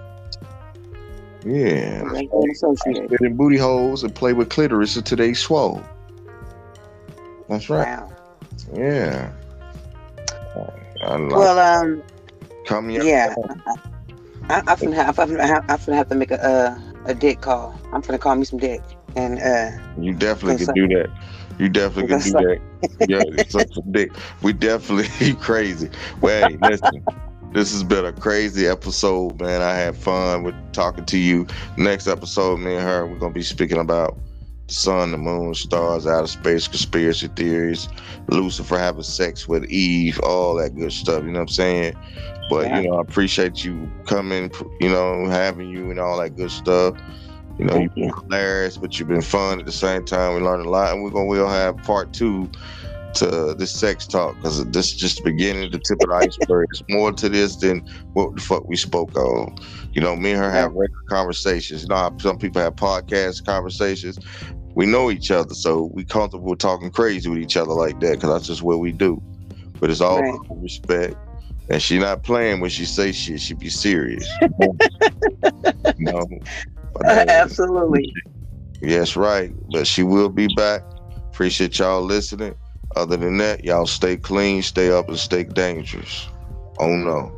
Yeah. I spit in booty holes and play with clitoris until they swole. That's right. Wow. Yeah. I like well, um, come here. Yeah. I, I, I finna have, I finna have, I finna have to make a uh, a dick call. I'm finna call me some dick, and uh. You definitely can do that. You definitely can do that. Yeah, suck some dick. We definitely crazy. Well, hey, listen. This has been a crazy episode, man. I had fun with talking to you. Next episode, me and her, we're gonna be speaking about the sun, the moon, stars, outer space, conspiracy theories, Lucifer having sex with Eve, all that good stuff. You know what I'm saying? But yeah. you know, I appreciate you coming. You know, having you and all that good stuff. You know, you've been hilarious, but you've been fun at the same time. We learned a lot, and we're gonna we'll have part two to this sex talk, because this is just the beginning, the tip of the iceberg. It's more to this than what the fuck we spoke on. You know, me and her have regular conversations. You know how some people have podcast conversations. We know each other, so we comfortable talking crazy with each other like that, because that's just what we do. But it's all right. Respect. And she not playing when she say shit. She be serious. You know? But, uh, absolutely. Yes, right. But she will be back. Appreciate y'all listening. Other than that, y'all stay clean, stay up, and stay dangerous. Oh no.